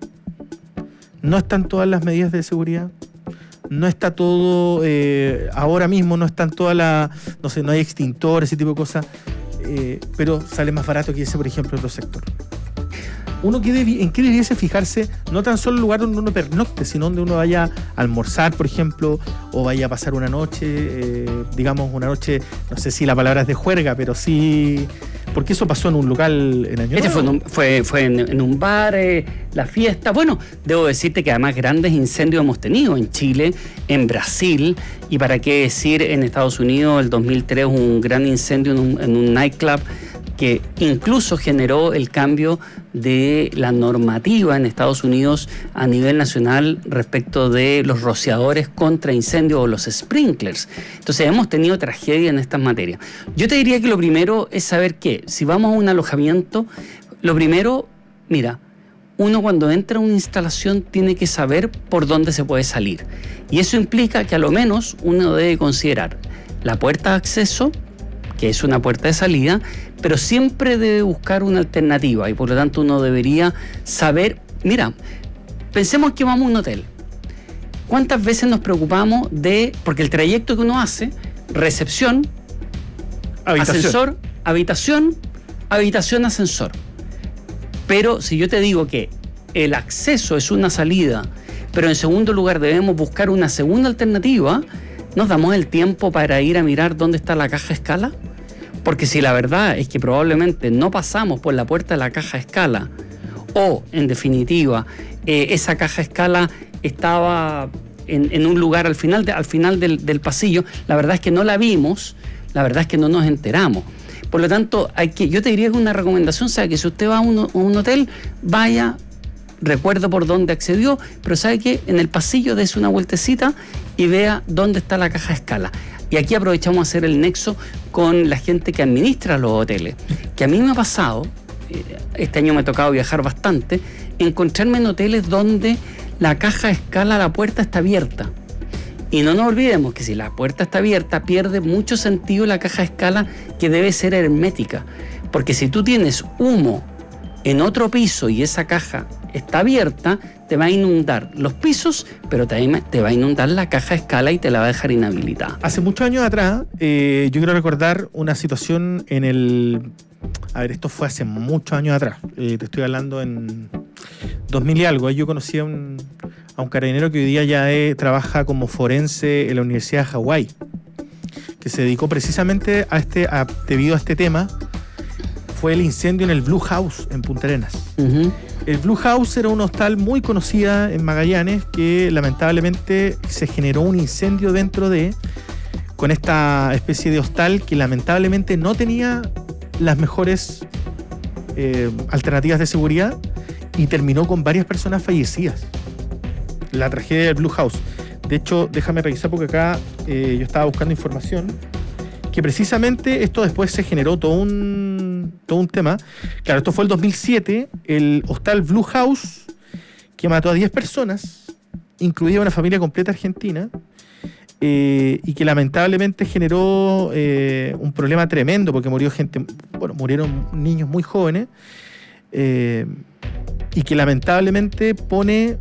no están todas las medidas de seguridad? No está todo, eh, ahora mismo no están todas las, no sé, no hay extintores, ese tipo de cosas, eh, pero sale más barato que ese, por ejemplo, otro sector. Uno que debi- ¿En qué debiese fijarse? No tan solo el lugar donde uno pernocte, sino donde uno vaya a almorzar, por ejemplo, o vaya a pasar una noche, eh, digamos una noche, no sé si la palabra es de juerga, pero sí... Porque eso pasó en un local en Año Este Nuevo. fue, en un, fue, fue en, en un bar, eh, la fiesta. Bueno, debo decirte que además grandes incendios hemos tenido en Chile, en Brasil, y para qué decir, en Estados Unidos, el dos mil tres, un gran incendio en un, en un nightclub que incluso generó el cambio de la normativa en Estados Unidos a nivel nacional respecto de los rociadores contra incendios o los sprinklers. Entonces hemos tenido tragedia en estas materias. Yo te diría que lo primero es saber que si vamos a un alojamiento, lo primero, mira, uno cuando entra a una instalación tiene que saber por dónde se puede salir. Y eso implica que a lo menos uno debe considerar la puerta de acceso, que es una puerta de salida, pero siempre debe buscar una alternativa y por lo tanto uno debería saber, mira, pensemos que vamos a un hotel. ¿Cuántas veces nos preocupamos de, porque el trayecto que uno hace, recepción, habitación. ascensor, habitación, habitación, ascensor. Pero si yo te digo que el acceso es una salida, pero en segundo lugar debemos buscar una segunda alternativa, ¿nos damos el tiempo para ir a mirar dónde está la caja escala? Porque si la verdad es que probablemente no pasamos por la puerta de la caja escala, o en definitiva eh, esa caja escala estaba en, en un lugar al final, de, al final del, del pasillo, la verdad es que no la vimos, la verdad es que no nos enteramos. Por lo tanto, hay que, yo te diría que una recomendación sea que si usted va a un, a un hotel, vaya, recuerdo por dónde accedió, pero sabe que en el pasillo dése una vueltecita y vea dónde está la caja escala. Y aquí aprovechamos a hacer el nexo con la gente que administra los hoteles. Que a mí me ha pasado, este año me ha tocado viajar bastante, encontrarme en hoteles donde la caja escala, la puerta está abierta. Y no nos olvidemos que si la puerta está abierta, pierde mucho sentido la caja escala, que debe ser hermética. Porque si tú tienes humo en otro piso y esa caja está abierta, te va a inundar los pisos, pero también te va a inundar la caja escala y te la va a dejar inhabilitada. Hace muchos años atrás, eh, yo quiero recordar una situación en el... A ver, esto fue hace muchos años atrás. Eh, te estoy hablando en dos mil y algo. Yo conocí a un, a un carabinero que hoy día ya eh, trabaja como forense en la Universidad de Hawái, que se dedicó precisamente a este, a, debido a este tema. Fue el incendio en el Blue House en Punta Arenas. Uh-huh. El Blue House era una hostal muy conocida en Magallanes que lamentablemente se generó un incendio dentro de, con esta especie de hostal que lamentablemente no tenía las mejores eh, alternativas de seguridad y terminó con varias personas fallecidas. La tragedia del Blue House. De hecho, déjame revisar porque acá eh, yo estaba buscando información que precisamente esto después se generó todo un, todo un tema. Claro, esto fue el dos mil siete, el hostal Blue House, que mató a diez personas, incluida una familia completa argentina, eh, y que lamentablemente generó eh, un problema tremendo, porque murió gente, bueno, murieron niños muy jóvenes, eh, y que lamentablemente pone,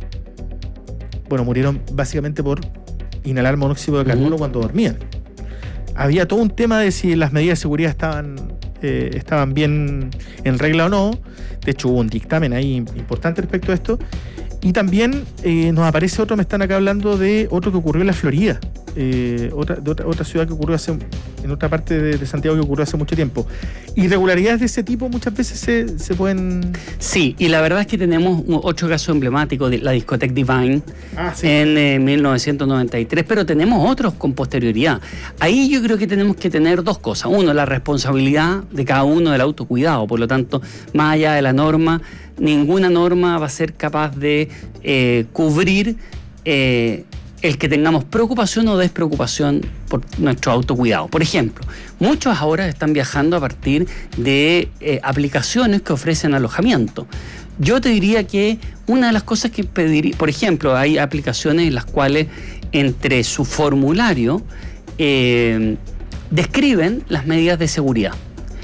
bueno, murieron básicamente por inhalar monóxido de carbono uh-huh. cuando dormían. Había todo un tema de si las medidas de seguridad estaban, eh, estaban bien en regla o no. De hecho, hubo un dictamen ahí importante respecto a esto. Y también eh, nos aparece otro, me están acá hablando de otro que ocurrió en la Florida. eh, otra, de otra, otra ciudad que ocurrió hace, en otra parte de, de Santiago que ocurrió hace mucho tiempo. Irregularidades de ese tipo muchas veces se, se pueden... Sí, y la verdad es que tenemos otro caso emblemático de la discoteca Divine ah, sí. en eh, mil novecientos noventa y tres, pero tenemos otros con posterioridad. Ahí yo creo que tenemos que tener dos cosas. Uno, la responsabilidad de cada uno del autocuidado. Por lo tanto, más allá de la norma, ninguna norma va a ser capaz de eh, cubrir eh, el que tengamos preocupación o despreocupación por nuestro autocuidado. Por ejemplo, muchos ahora están viajando a partir de eh, aplicaciones que ofrecen alojamiento. Yo te diría que una de las cosas que pediría, por ejemplo, hay aplicaciones en las cuales entre su formulario eh, describen las medidas de seguridad.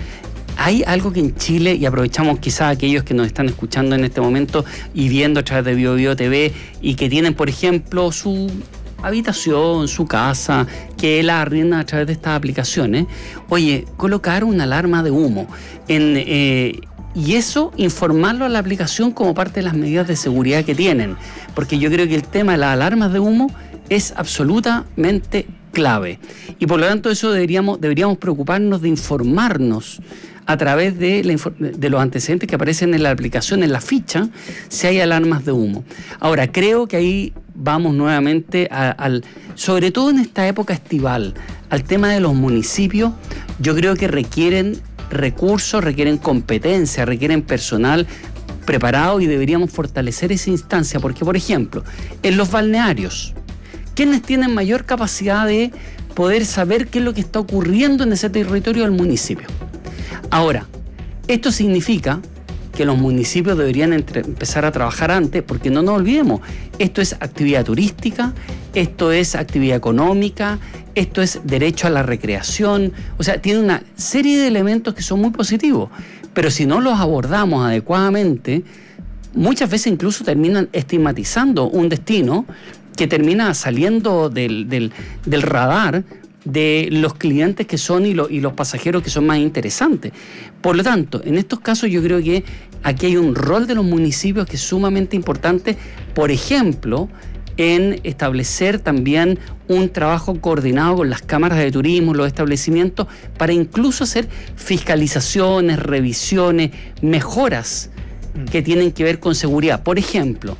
Hay algo que en Chile, y aprovechamos quizás aquellos que nos están escuchando en este momento y viendo a través de Bio Bio T V y que tienen, por ejemplo, su habitación, su casa, que la arriendan a través de estas aplicaciones. Oye, colocar una alarma de humo en, eh, y eso informarlo a la aplicación como parte de las medidas de seguridad que tienen. Porque yo creo que el tema de las alarmas de humo es absolutamente clave. Y por lo tanto eso deberíamos, deberíamos preocuparnos de informarnos a través de, la, de los antecedentes que aparecen en la aplicación, en la ficha, si hay alarmas de humo. Ahora, creo que ahí vamos nuevamente a, al, sobre todo en esta época estival, al tema de los municipios. Yo creo que requieren recursos, requieren competencia, requieren personal preparado y deberíamos fortalecer esa instancia, porque, por ejemplo, en los balnearios, ¿quiénes tienen mayor capacidad de poder saber qué es lo que está ocurriendo en ese territorio del municipio? Ahora, esto significa que los municipios deberían entre, empezar a trabajar antes, porque no nos olvidemos, esto es actividad turística, esto es actividad económica, esto es derecho a la recreación, o sea, tiene una serie de elementos que son muy positivos, pero si no los abordamos adecuadamente, muchas veces incluso terminan estigmatizando un destino que termina saliendo del, del, del radar de los clientes que son y, lo, y los pasajeros que son más interesantes. Por lo tanto, en estos casos yo creo que aquí hay un rol de los municipios que es sumamente importante, por ejemplo, en establecer también un trabajo coordinado con las cámaras de turismo, los establecimientos, para incluso hacer fiscalizaciones, revisiones, mejoras que tienen que ver con seguridad. Por ejemplo,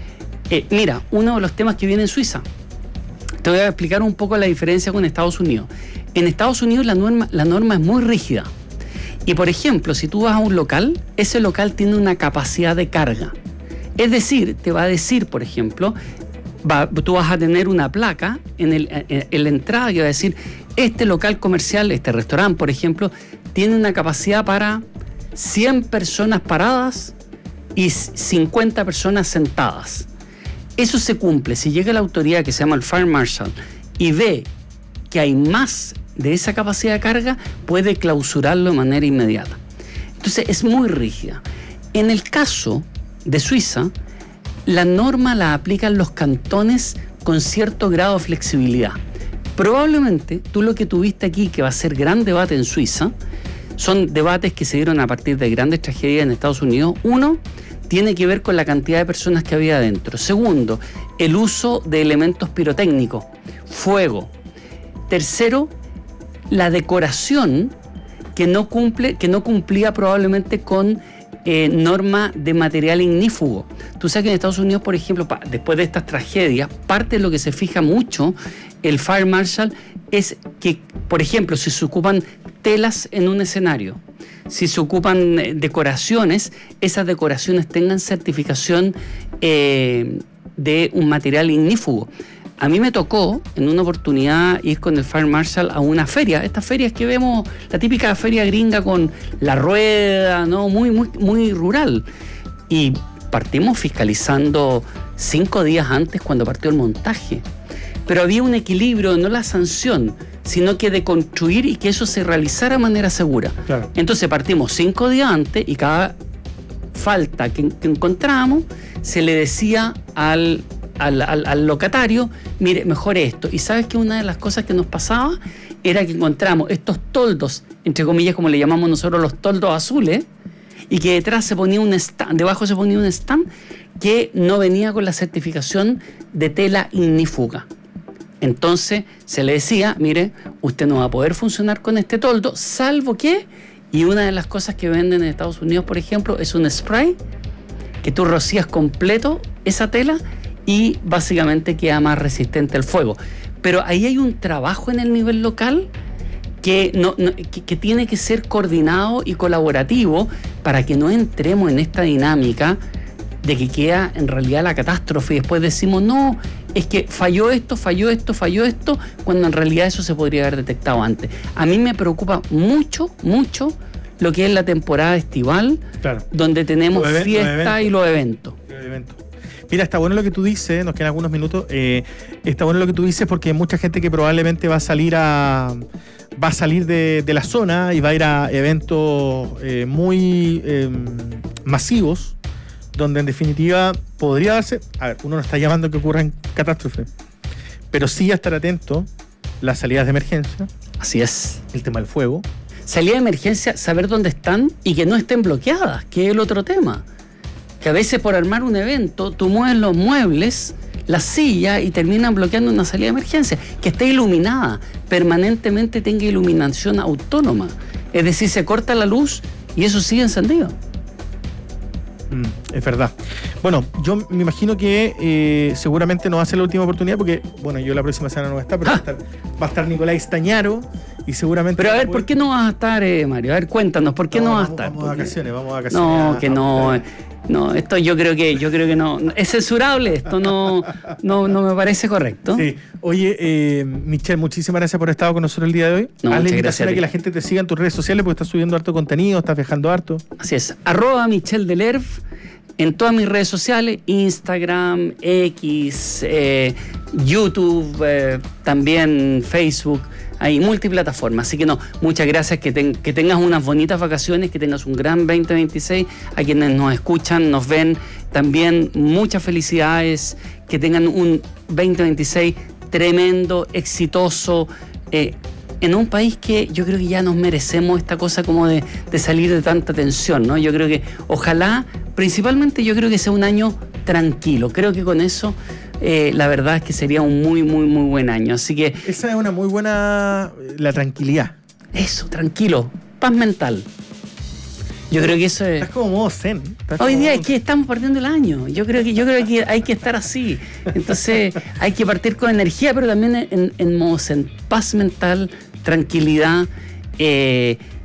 eh, mira, uno de los temas que viene en Suiza, te voy a explicar un poco la diferencia con Estados Unidos. En Estados Unidos la norma, la norma es muy rígida. Y por ejemplo, si tú vas a un local, ese local tiene una capacidad de carga. Es decir, te va a decir, por ejemplo, va, tú vas a tener una placa en, el, en, en la entrada que va a decir, este local comercial, este restaurante, por ejemplo, tiene una capacidad para cien personas paradas y cincuenta personas sentadas. Eso se cumple. Si llega la autoridad que se llama el Fire Marshal y ve que hay más de esa capacidad de carga, puede clausurarlo de manera inmediata. Entonces es muy rígida. En el caso de Suiza, la norma la aplican los cantones con cierto grado de flexibilidad. Probablemente tú lo que tuviste aquí, que va a ser gran debate en Suiza, son debates que se dieron a partir de grandes tragedias en Estados Unidos. Uno, tiene que ver con la cantidad de personas que había adentro. Segundo, el uso de elementos pirotécnicos, fuego. Tercero, la decoración que no cumple, que no cumplía probablemente con eh, norma de material ignífugo. Tú sabes que en Estados Unidos, por ejemplo, pa, después de estas tragedias, parte de lo que se fija mucho el Fire Marshal es que, por ejemplo, si se ocupan telas en un escenario, si se ocupan decoraciones, esas decoraciones tengan certificación eh, de un material ignífugo. A mí me tocó en una oportunidad ir con el Fire Marshal a una feria, estas ferias que vemos, la típica feria gringa con la rueda, ¿no? Muy, muy, muy rural. Y partimos fiscalizando cinco días antes cuando partió el montaje. Pero había un equilibrio, no la sanción, sino que de construir y que eso se realizara de manera segura. Claro. Entonces partimos cinco días antes y cada falta que, que encontrábamos se le decía al, al, al, al locatario, mire, mejor esto. Y sabes que una de las cosas que nos pasaba era que encontramos estos toldos, entre comillas, como le llamamos nosotros los toldos azules, y que detrás se ponía un stand, debajo se ponía un stand que no venía con la certificación de tela ignífuga. Entonces se le decía, mire, usted no va a poder funcionar con este toldo, salvo que, y una de las cosas que venden en Estados Unidos, por ejemplo, es un spray que tú rocías completo esa tela y básicamente queda más resistente al fuego. Pero ahí hay un trabajo en el nivel local que, no, no, que, que tiene que ser coordinado y colaborativo para que no entremos en esta dinámica de que queda en realidad la catástrofe y después decimos, no, es que falló esto, falló esto, falló esto, cuando en realidad eso se podría haber detectado antes. A mí me preocupa mucho, mucho lo que es la temporada estival, claro, donde tenemos los fiesta y los eventos. Los eventos. Mira, está bueno lo que tú dices, nos quedan algunos minutos, eh, está bueno lo que tú dices porque hay mucha gente que probablemente va a salir a va a salir de, de la zona y va a ir a eventos eh, muy eh, masivos, donde en definitiva podría darse, a ver, uno no está llamando que ocurran catástrofes, pero sí a estar atento las salidas de emergencia. Así es. El tema del fuego. Salida de emergencia, saber dónde están y que no estén bloqueadas, que es el otro tema. Que a veces por armar un evento, tú mueves los muebles, las sillas y terminan bloqueando una salida de emergencia. Que esté iluminada, permanentemente tenga iluminación autónoma. Es decir, se corta la luz y eso sigue encendido. Mm, es verdad. Bueno, yo me imagino que eh, seguramente no va a ser la última oportunidad porque, bueno, yo la próxima semana no voy a estar, pero ah. va, a estar, va a estar Nicolás Tañaro y seguramente... Pero a ver, ¿por qué no vas a estar, eh, Mario? A ver, cuéntanos, ¿por qué no, no vas a estar? Vamos a vacaciones, vamos a vacaciones. No, a, que no... A No, esto yo creo que yo creo que no, no es censurable, esto no, no, no me parece correcto. Sí. Oye, eh, Michelle, muchísimas gracias por haber estado con nosotros el día de hoy. No, Haz la invitación a, a que la gente te siga en tus redes sociales porque estás subiendo harto contenido, estás viajando harto. Así es, arroba Michelle Delerve en todas mis redes sociales, Instagram, X, eh, YouTube, eh, también Facebook. Hay multiplataformas, así que no, muchas gracias, que, ten, que tengas unas bonitas vacaciones, que tengas un gran veinte veintiséis, a quienes nos escuchan, nos ven, también muchas felicidades, que tengan un veinte veintiséis tremendo, exitoso, eh, en un país que yo creo que ya nos merecemos esta cosa como de, de salir de tanta tensión, ¿no? Yo creo que ojalá, principalmente yo creo que sea un año tranquilo, creo que con eso... Eh, la verdad es que sería un muy, muy, muy buen año. Así que... Esa es una muy buena... La tranquilidad. Eso, tranquilo. Paz mental. Yo creo que eso es... Estás como modo zen. Hoy día es que estamos partiendo el año. Yo creo que, yo creo que hay que estar así. Entonces hay que partir con energía, pero también en, en modo zen. Paz mental, tranquilidad. Eh,